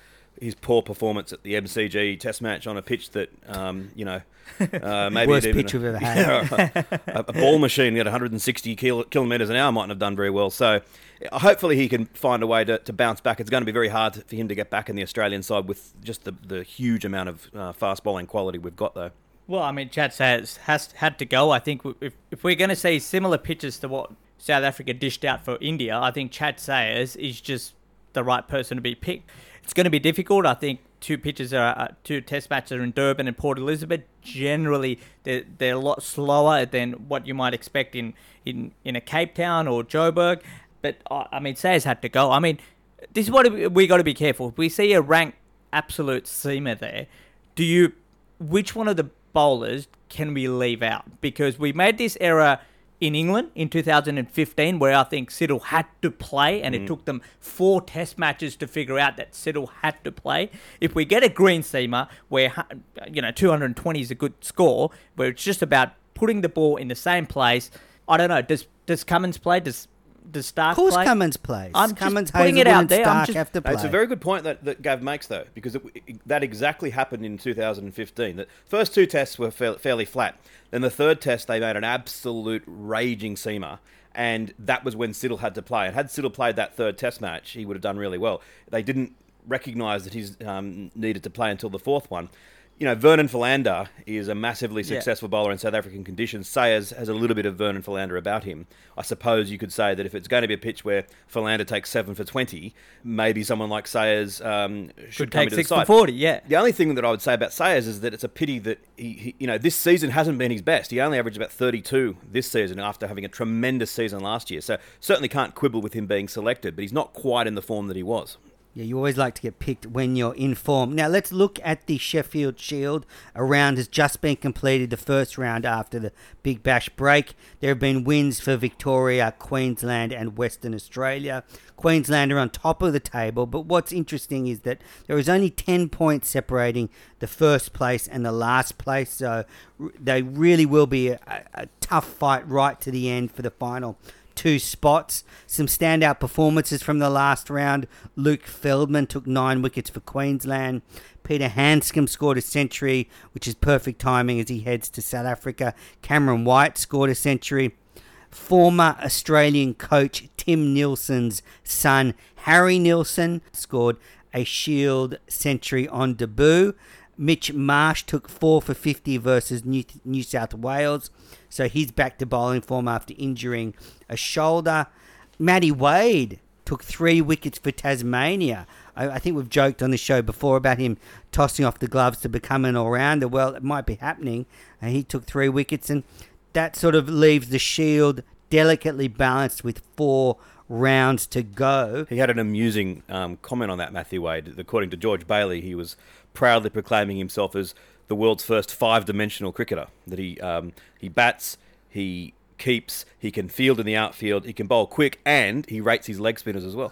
his poor performance at the M C G Test match on a pitch that, um, you know, uh, maybe worst even pitch a, we've ever had. a, a ball machine at one hundred sixty kil- kilometres an hour mightn't have done very well. So uh, hopefully he can find a way to, to bounce back. It's going to be very hard for him to get back in the Australian side with just the, the huge amount of uh, fast bowling quality we've got, though. Well, I mean, Chad Sayers has had to go. I think if if we're going to see similar pitches to what South Africa dished out for India, I think Chad Sayers is just the right person to be picked. It's going to be difficult. I think two pitches are uh, two test matches are in Durban and Port Elizabeth. Generally, they're, they're a lot slower than what you might expect in, in, in a Cape Town or Joburg. But, uh, I mean, Sayers had to go. I mean, this is what we, we got to be careful. If we see a ranked absolute seamer there, do you, which one of the bowlers can we leave out? Because we made this error in England in two thousand fifteen, where I think Siddle had to play, and mm. it took them four test matches to figure out that Siddle had to play. If we get a green seamer where, you know, two hundred twenty is a good score, where it's just about putting the ball in the same place, I don't know, does does Cummins play? Does does Stark play? Of course Cummins plays. I'm Cummins, just putting Hazelwood it out and there. Stark I'm just, have to play. It's a very good point that, that Gav makes, though, because it, it, that exactly happened in two thousand fifteen. The first two tests were fa- fairly flat. Then the third test, they made an absolute raging seamer, and that was when Siddle had to play. And had Siddle played that third test match, he would have done really well. They didn't recognise that he um, needed to play until the fourth one. You know, Vernon Philander is a massively successful yeah. bowler in South African conditions. Sayers has a little bit of Vernon Philander about him. I suppose you could say that if it's going to be a pitch where Philander takes seven for twenty, maybe someone like Sayers um, should Could come take into six the side. for forty, yeah. The only thing that I would say about Sayers is that it's a pity that he, he, you know, this season hasn't been his best. He only averaged about thirty-two this season after having a tremendous season last year. So certainly can't quibble with him being selected, but he's not quite in the form that he was. Yeah, you always like to get picked when you're in form. Now, let's look at the Sheffield Shield. A round has just been completed, the first round after the Big Bash break. There have been wins for Victoria, Queensland and Western Australia. Queensland are on top of the table, but what's interesting is that there is only ten points separating the first place and the last place, so they really will be a, a tough fight right to the end for the final two spots. Some standout performances from the last round. Luke Feldman took nine wickets for Queensland. Peter Hanscom scored a century, which is perfect timing as he heads to South Africa. Cameron White scored a century. Former Australian coach Tim Nielsen's son, Harry Nielsen, scored a Shield century on debut. Mitch Marsh took four for fifty versus New, New South Wales. So he's back to bowling form after injuring a shoulder. Matty Wade took three wickets for Tasmania. I, I think we've joked on the show before about him tossing off the gloves to become an all-rounder. Well, it might be happening. And he took three wickets, and that sort of leaves the Shield delicately balanced with four rounds to go. He had an amusing um, comment on that, Matthew Wade. According to George Bailey, he was proudly proclaiming himself as the world's first five-dimensional cricketer. That he um, he bats, he keeps, he can field in the outfield, he can bowl quick, and he rates his leg spinners as well.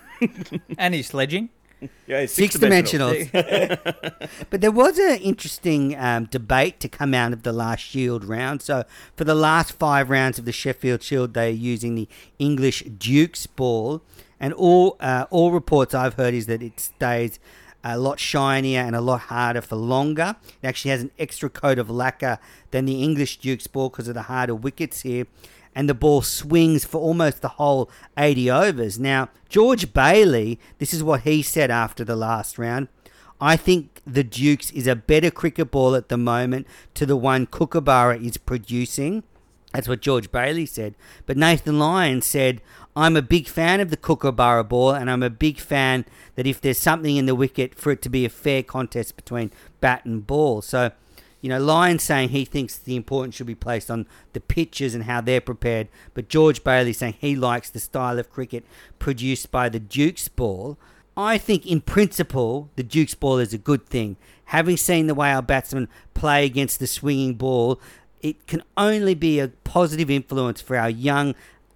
And he's sledging. Yeah, he's six, six dimensional. dimensional. But there was an interesting um, debate to come out of the last Shield round. So for the last five rounds of the Sheffield Shield, they're using the English Duke's ball, and all uh, all reports I've heard is that it stays a lot shinier and a lot harder for longer. It actually has an extra coat of lacquer than the English Duke's ball because of the harder wickets here. And the ball swings for almost the whole eighty overs. Now, George Bailey, this is what he said after the last round. I think the Dukes is a better cricket ball at the moment to the one Kookaburra is producing. That's what George Bailey said. But Nathan Lyon said, I'm a big fan of the Kookaburra ball, and I'm a big fan that if there's something in the wicket, for it to be a fair contest between bat and ball. So, you know, Lyon's saying he thinks the importance should be placed on the pitches and how they're prepared. But George Bailey saying he likes the style of cricket produced by the Duke's ball. I think in principle, the Duke's ball is a good thing. Having seen the way our batsmen play against the swinging ball, it can only be a positive influence for our young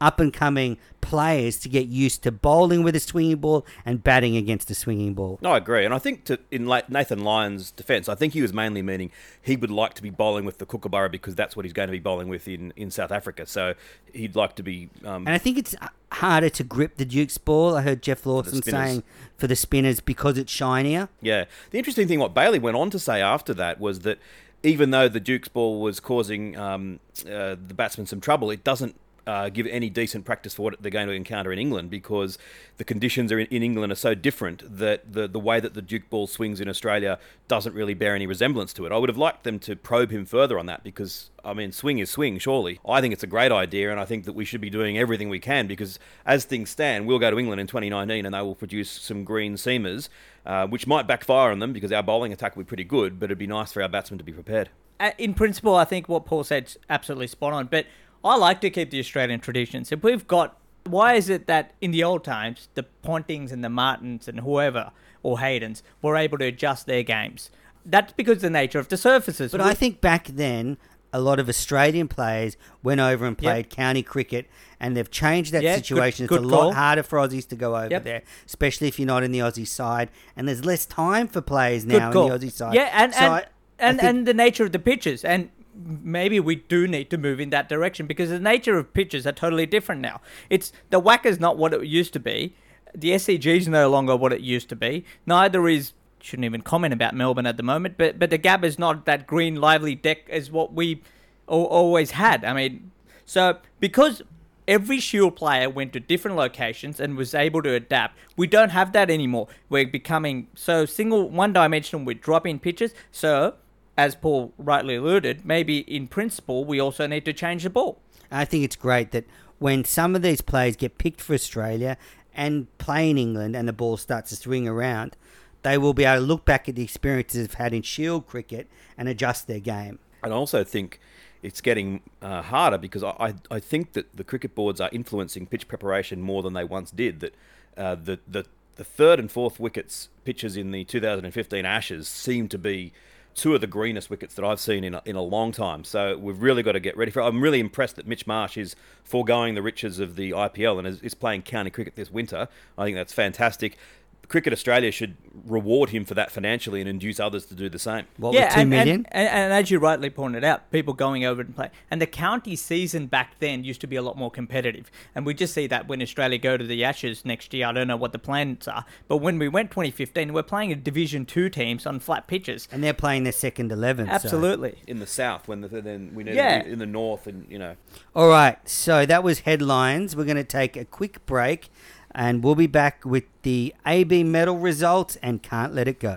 up-and-coming players to get used to bowling with a swinging ball and batting against a swinging ball. No, I agree. And I think to, in Nathan Lyon's defence, I think he was mainly meaning he would like to be bowling with the Kookaburra because that's what he's going to be bowling with in, in South Africa. So he'd like to be... Um, and I think it's harder to grip the Duke's ball. I heard Jeff Lawson saying for the spinners because it's shinier. Yeah. The interesting thing, what Bailey went on to say after that was that even though the Duke's ball was causing um, uh, the batsmen some trouble, it doesn't Uh, give any decent practice for what they're going to encounter in England because the conditions are in, in England are so different that the, the way that the Duke ball swings in Australia doesn't really bear any resemblance to it. I would have liked them to probe him further on that because, I mean, swing is swing, surely. I think it's a great idea and I think that we should be doing everything we can because as things stand, we'll go to England in twenty nineteen and they will produce some green seamers, uh, which might backfire on them because our bowling attack will be pretty good, but it'd be nice for our batsmen to be prepared. Uh, in principle, I think what Paul said's absolutely spot on, but I like to keep the Australian traditions. If we've got, why is it that in the old times, the Pontings and the Martins and whoever, or Haydens, were able to adjust their games? That's because of the nature of the surfaces. But I think back then, a lot of Australian players went over and played Yep. county cricket, and they've changed that Yeah, situation. good- it's a good lot call. harder for Aussies to go over Yep. there, especially if you're not in the Aussie side, and there's less time for players Good now call. in the Aussie side. Yeah, and, So and, I- I and, think- and the nature of the pitches. And maybe we do need to move in that direction because the nature of pitches are totally different now. It's the whacker's not what it used to be. The S C G is no longer what it used to be. Neither is, shouldn't even comment about Melbourne at the moment, but but the Gab is not that green, lively deck as what we al- always had. I mean, so because every Shield player went to different locations and was able to adapt, we don't have that anymore. We're becoming so single, one-dimensional with drop-in pitches. So, as Paul rightly alluded, maybe in principle, we also need to change the ball. I think it's great that when some of these players get picked for Australia and play in England and the ball starts to swing around, they will be able to look back at the experiences they've had in Shield cricket and adjust their game. And I also think it's getting uh, harder because I, I I think that the cricket boards are influencing pitch preparation more than they once did. That uh, the, the, the third and fourth wickets pitches in the two thousand fifteen Ashes seem to be two of the greenest wickets that I've seen in a, in a long time. So we've really got to get ready for it. I'm really impressed that Mitch Marsh is foregoing the riches of the I P L and is, is playing county cricket this winter. I think that's fantastic. Cricket Australia should reward him for that financially and induce others to do the same. What, yeah, with two and, million? and, and, and as you rightly pointed out, people going over and play. And the county season back then used to be a lot more competitive. And we just see that when Australia go to the Ashes next year. I don't know what the plans are. But when we went twenty fifteen, we're playing a Division two teams on flat pitches. And they're playing their second eleven. so- Absolutely. In the south, when the, then we need Yeah. in the north, and you know. All right, so that was headlines. We're going to take a quick break, and we'll be back with the A B medal results and Can't Let It Go.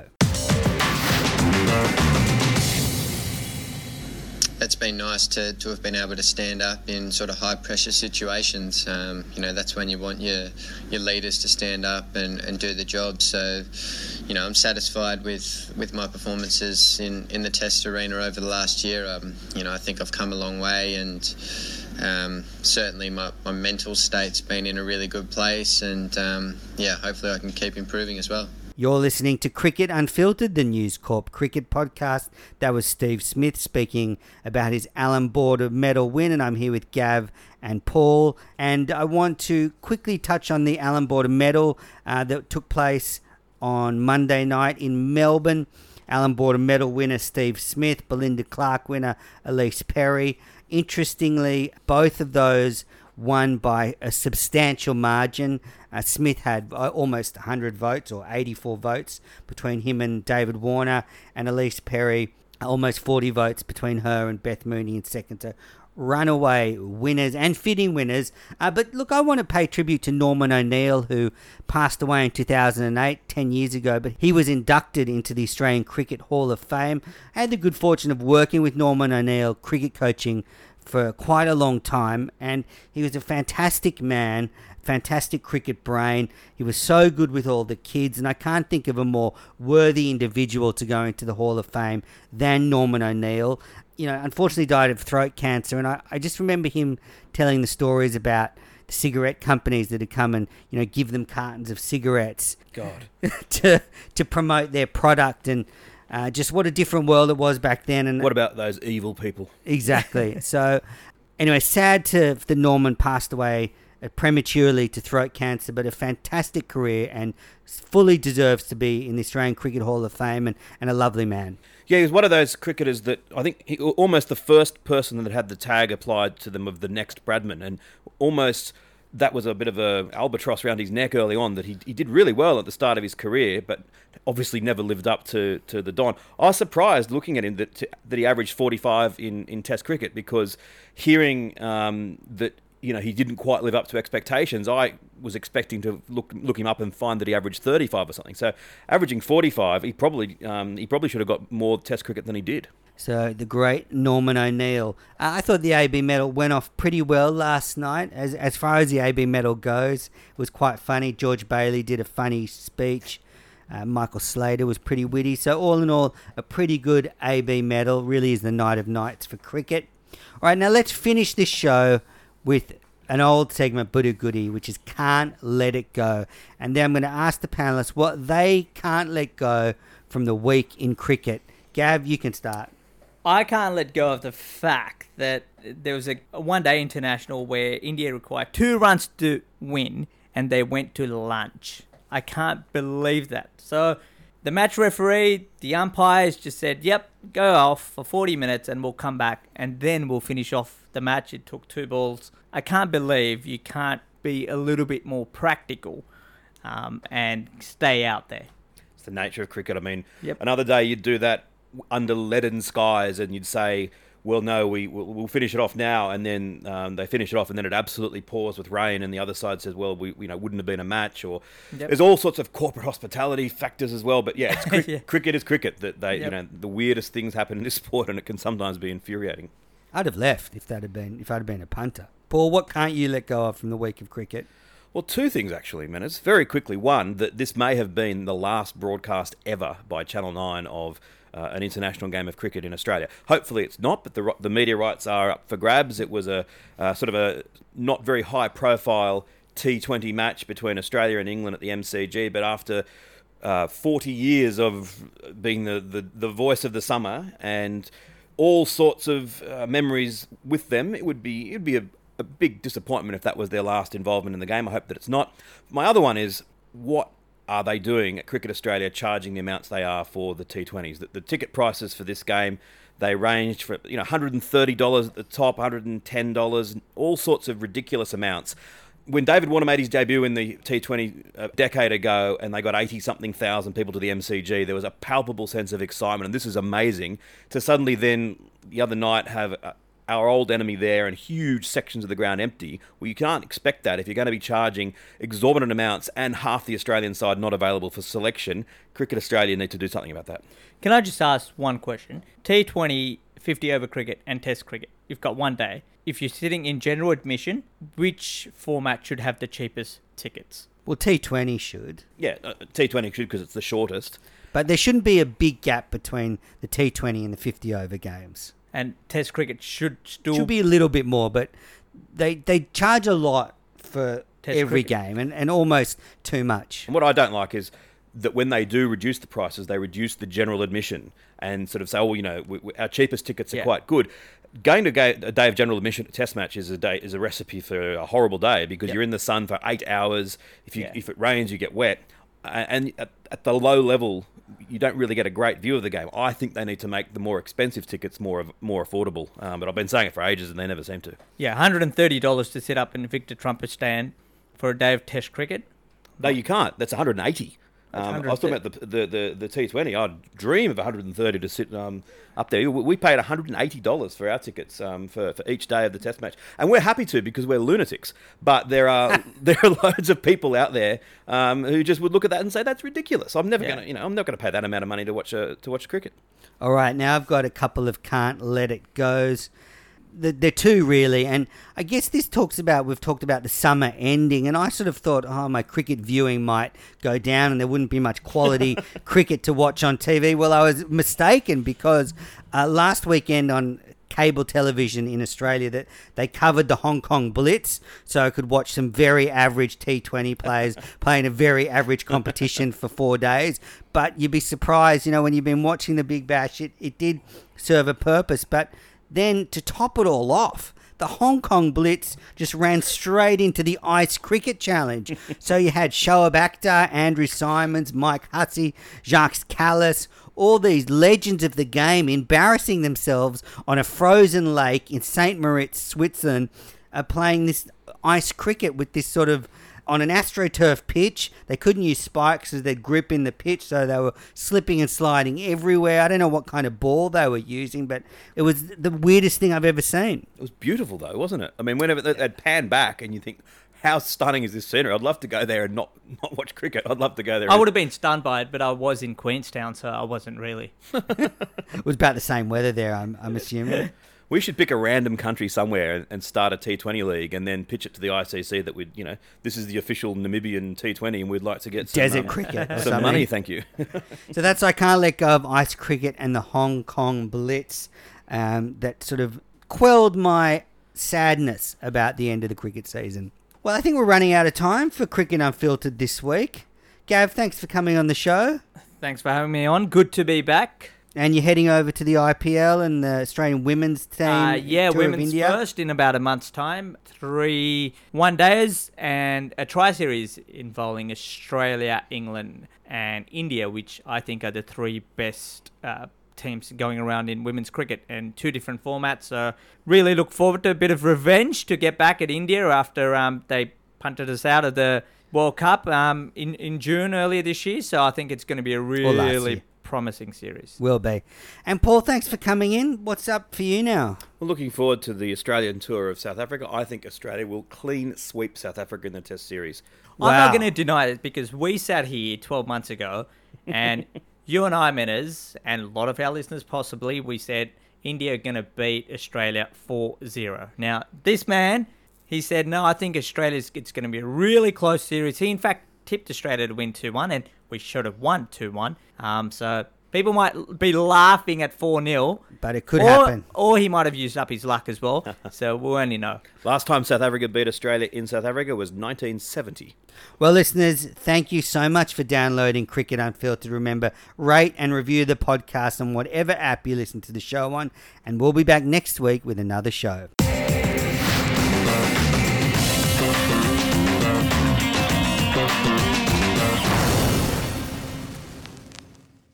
It's been nice to, to have been able to stand up in sort of high pressure situations. Um, you know, that's when you want your your leaders to stand up and, and do the job. So, you know, I'm satisfied with, with my performances in, in the test arena over the last year. Um, you know, I think I've come a long way, and um, certainly my, my mental state's been in a really good place, and um, yeah, hopefully I can keep improving as well. You're listening to Cricket Unfiltered, the News Corp cricket podcast. That was Steve Smith speaking about his Allan Border medal win, and I'm here with Gav and Paul. And I want to quickly touch on the Allan Border medal uh, that took place on Monday night in Melbourne. Allan Border medal winner Steve Smith, Belinda Clark winner Elise Perry. Interestingly, both of those won by a substantial margin. Uh, Smith had uh, almost one hundred votes, or eighty-four votes, between him and David Warner, and Elise Perry, almost forty votes between her and Beth Mooney in second. So runaway winners and fitting winners. Uh, but look, I want to pay tribute to Norman O'Neill, who passed away in two thousand eight, ten years ago, but he was inducted into the Australian Cricket Hall of Fame. I had the good fortune of working with Norman O'Neill, cricket coaching for quite a long time, and he was a fantastic man, fantastic cricket brain. He was so good with all the kids, and I can't think of a more worthy individual to go into the Hall of Fame than Norman O'Neill. You know, unfortunately died of throat cancer, and I, I just remember him telling the stories about the cigarette companies that had come and, you know, give them cartons of cigarettes God. to to promote their product, and uh, just what a different world it was back then. And What about those evil people? exactly. So Anyway, sad to the Norman passed away prematurely to throat cancer, but a fantastic career and fully deserves to be in the Australian Cricket Hall of Fame, and, and a lovely man. Yeah, he was one of those cricketers that I think he, almost the first person that had the tag applied to them of the next Bradman, and almost that was a bit of a albatross around his neck early on, that he he did really well at the start of his career, but obviously never lived up to, to the Don. I was surprised looking at him that that he averaged forty-five in, in Test cricket, because hearing um, that you know he didn't quite live up to expectations, I was expecting to look look him up and find that he averaged thirty-five or something. So averaging forty-five, he probably um, he probably should have got more Test cricket than he did. So the great Norman O'Neill. Uh, I thought the A B medal went off pretty well last night. As as far as the A B medal goes, it was quite funny. George Bailey did a funny speech. Uh, Michael Slater was pretty witty. So all in all, a pretty good A B medal. Really is the night of nights for cricket. All right, now let's finish this show with an old segment, Buddha Goody, which is Can't Let It Go. And then I'm going to ask the panellists what they can't let go from the week in cricket. Gav, you can start. I can't let go of the fact that there was a, a one-day international where India required two runs to win, and they went to lunch. I can't believe that. So the match referee, the umpires just said, yep, go off for forty minutes and we'll come back and then we'll finish off the match. It took two balls. I can't believe you can't be a little bit more practical um, and stay out there. It's the nature of cricket. I mean, Yep. another day you'd do that under leaden skies and you'd say, well, no, we, we'll, we'll finish it off now. And then um, they finish it off and then it absolutely pours with rain. And the other side says, well, we you know wouldn't have been a match. Or Yep. there's all sorts of corporate hospitality factors as well. But yeah, it's cri- Yeah. cricket is cricket. That they, Yep. you know, the weirdest things happen in this sport, and it can sometimes be infuriating. I'd have left if that had been if I'd have been a punter. Paul, what can't you let go of from the week of cricket? Well, two things actually, Menace. Very quickly, one, that this may have been the last broadcast ever by Channel nine of uh, an international game of cricket in Australia. Hopefully it's not, but the the media rights are up for grabs. It was a uh, sort of a not very high-profile T twenty match between Australia and England at the M C G, but after uh, forty years of being the, the, the voice of the summer and all sorts of uh, memories with them, it would be it would be a a big disappointment if that was their last involvement in the game. I hope that it's not. My other one is, what are they doing at Cricket Australia charging the amounts they are for the T twenties? The, the ticket prices for this game, they ranged from you know one hundred thirty dollars at the top, one hundred ten dollars, all sorts of ridiculous amounts. When David Warner made his debut in the T twenty a decade ago and they got eighty-something thousand people to the M C G, there was a palpable sense of excitement, and this is amazing, to suddenly then the other night have uh, our old enemy there and huge sections of the ground empty. Well, you can't expect that if you're going to be charging exorbitant amounts and half the Australian side not available for selection. Cricket Australia need to do something about that. Can I just ask one question? T twenty, fifty over cricket and Test cricket. You've got one day. If you're sitting in general admission, which format should have the cheapest tickets? Well, T twenty should. Yeah, uh, T twenty should because it's the shortest. But there shouldn't be a big gap between the T twenty and the fifty over games. And Test cricket should still... Should be a little bit more, but they they charge a lot for Test every cricket. game and, and almost too much. And what I don't like is that when they do reduce the prices, they reduce the general admission and sort of say, oh, you know, we, we, our cheapest tickets are Yeah. quite good. Going to ga- a day of general admission at a Test match is a day is a recipe for a horrible day because Yep. you're in the sun for eight hours. If you Yeah. if it rains, you get wet, A- and at, at the low level, you don't really get a great view of the game. I think they need to make the more expensive tickets more of, more affordable. Um, but I've been saying it for ages, and they never seem to. Yeah, one hundred thirty dollars to sit up in Victor Trumpet stand for a day of Test cricket. No, you can't. That's one hundred eighty. That's Um, I was talking about the the, the, the T twenty. I'd dream of one hundred thirty to sit um, up there. We, we paid one hundred eighty dollars for our tickets um, for, for each day of the Test match. And we're happy to because we're lunatics. But there are there are loads of people out there um, who just would look at that and say, that's ridiculous. I'm never Yeah. going to, you know, I'm not going to pay that amount of money to watch a, to watch cricket. All right, now I've got a couple of can't let it goes. The, they're two really, and I guess this talks about, we've talked about the summer ending, and I sort of thought, oh, my cricket viewing might go down and there wouldn't be much quality cricket to watch on T V. Well, I was mistaken because uh, last weekend on cable television in Australia that they covered the Hong Kong Blitz, so I could watch some very average T twenty players playing a very average competition for four days. But you'd be surprised, you know, when you've been watching the Big Bash, it, it did serve a purpose. But then to top it all off, the Hong Kong Blitz just ran straight into the Ice Cricket Challenge. So you had Shoaib Akhtar, Andrew Simons, Mike Hussey, Jacques Kallis, all these legends of the game embarrassing themselves on a frozen lake in Saint Moritz, Switzerland, uh, playing this ice cricket with this sort of, on an AstroTurf pitch. They couldn't use spikes as they'd grip in the pitch, so they were slipping and sliding everywhere. I don't know what kind of ball they were using, but it was the weirdest thing I've ever seen. It was beautiful, though, wasn't it? I mean, whenever they- they'd pan back and you think, how stunning is this scenery? I'd love to go there and not, not watch cricket. I'd love to go there. I and- would have been stunned by it, but I was in Queenstown, so I wasn't really. It was about the same weather there, I'm, I'm assuming. We should pick a random country somewhere and start a T twenty league and then pitch it to the I C C that we'd, you know, this is the official Namibian T twenty and we'd like to get some, Desert um, cricket or some something. money, thank you. So that's I Can't Let Go of Ice Cricket and the Hong Kong Blitz um, that sort of quelled my sadness about the end of the cricket season. Well, I think we're running out of time for Cricket Unfiltered this week. Gav, thanks for coming on the show. Thanks for having me on. Good to be back. And you're heading over to the I P L and the Australian women's team. Uh, yeah, tour of women's India. first in about a month's time. Three one-days and a tri-series involving Australia, England and India, which I think are the three best uh, teams going around in women's cricket, and two different formats. So really look forward to a bit of revenge to get back at India after um, they punted us out of the World Cup um, in, in June earlier this year. So I think it's going to be a last really year. promising series. Will be. And Paul, thanks for coming in. What's up for you now? Well, looking forward to the Australian tour of South Africa. I think Australia will clean sweep South Africa in the Test series. I'm Wow. not going to deny it because we sat here twelve months ago and you and I, Menners, and a lot of our listeners possibly, we said India are going to beat Australia four zero. Now, this man, he said, no, I think Australia's it's going to be a really close series. He, in fact, tipped Australia to win two one, and we should have won two one. Um, so people might be laughing at four nil. But it could or, happen. Or he might have used up his luck as well. So we'll only know. Last time South Africa beat Australia in South Africa was nineteen seventy. Well, listeners, thank you so much for downloading Cricket Unfiltered. Remember, rate and review the podcast on whatever app you listen to the show on, and we'll be back next week with another show.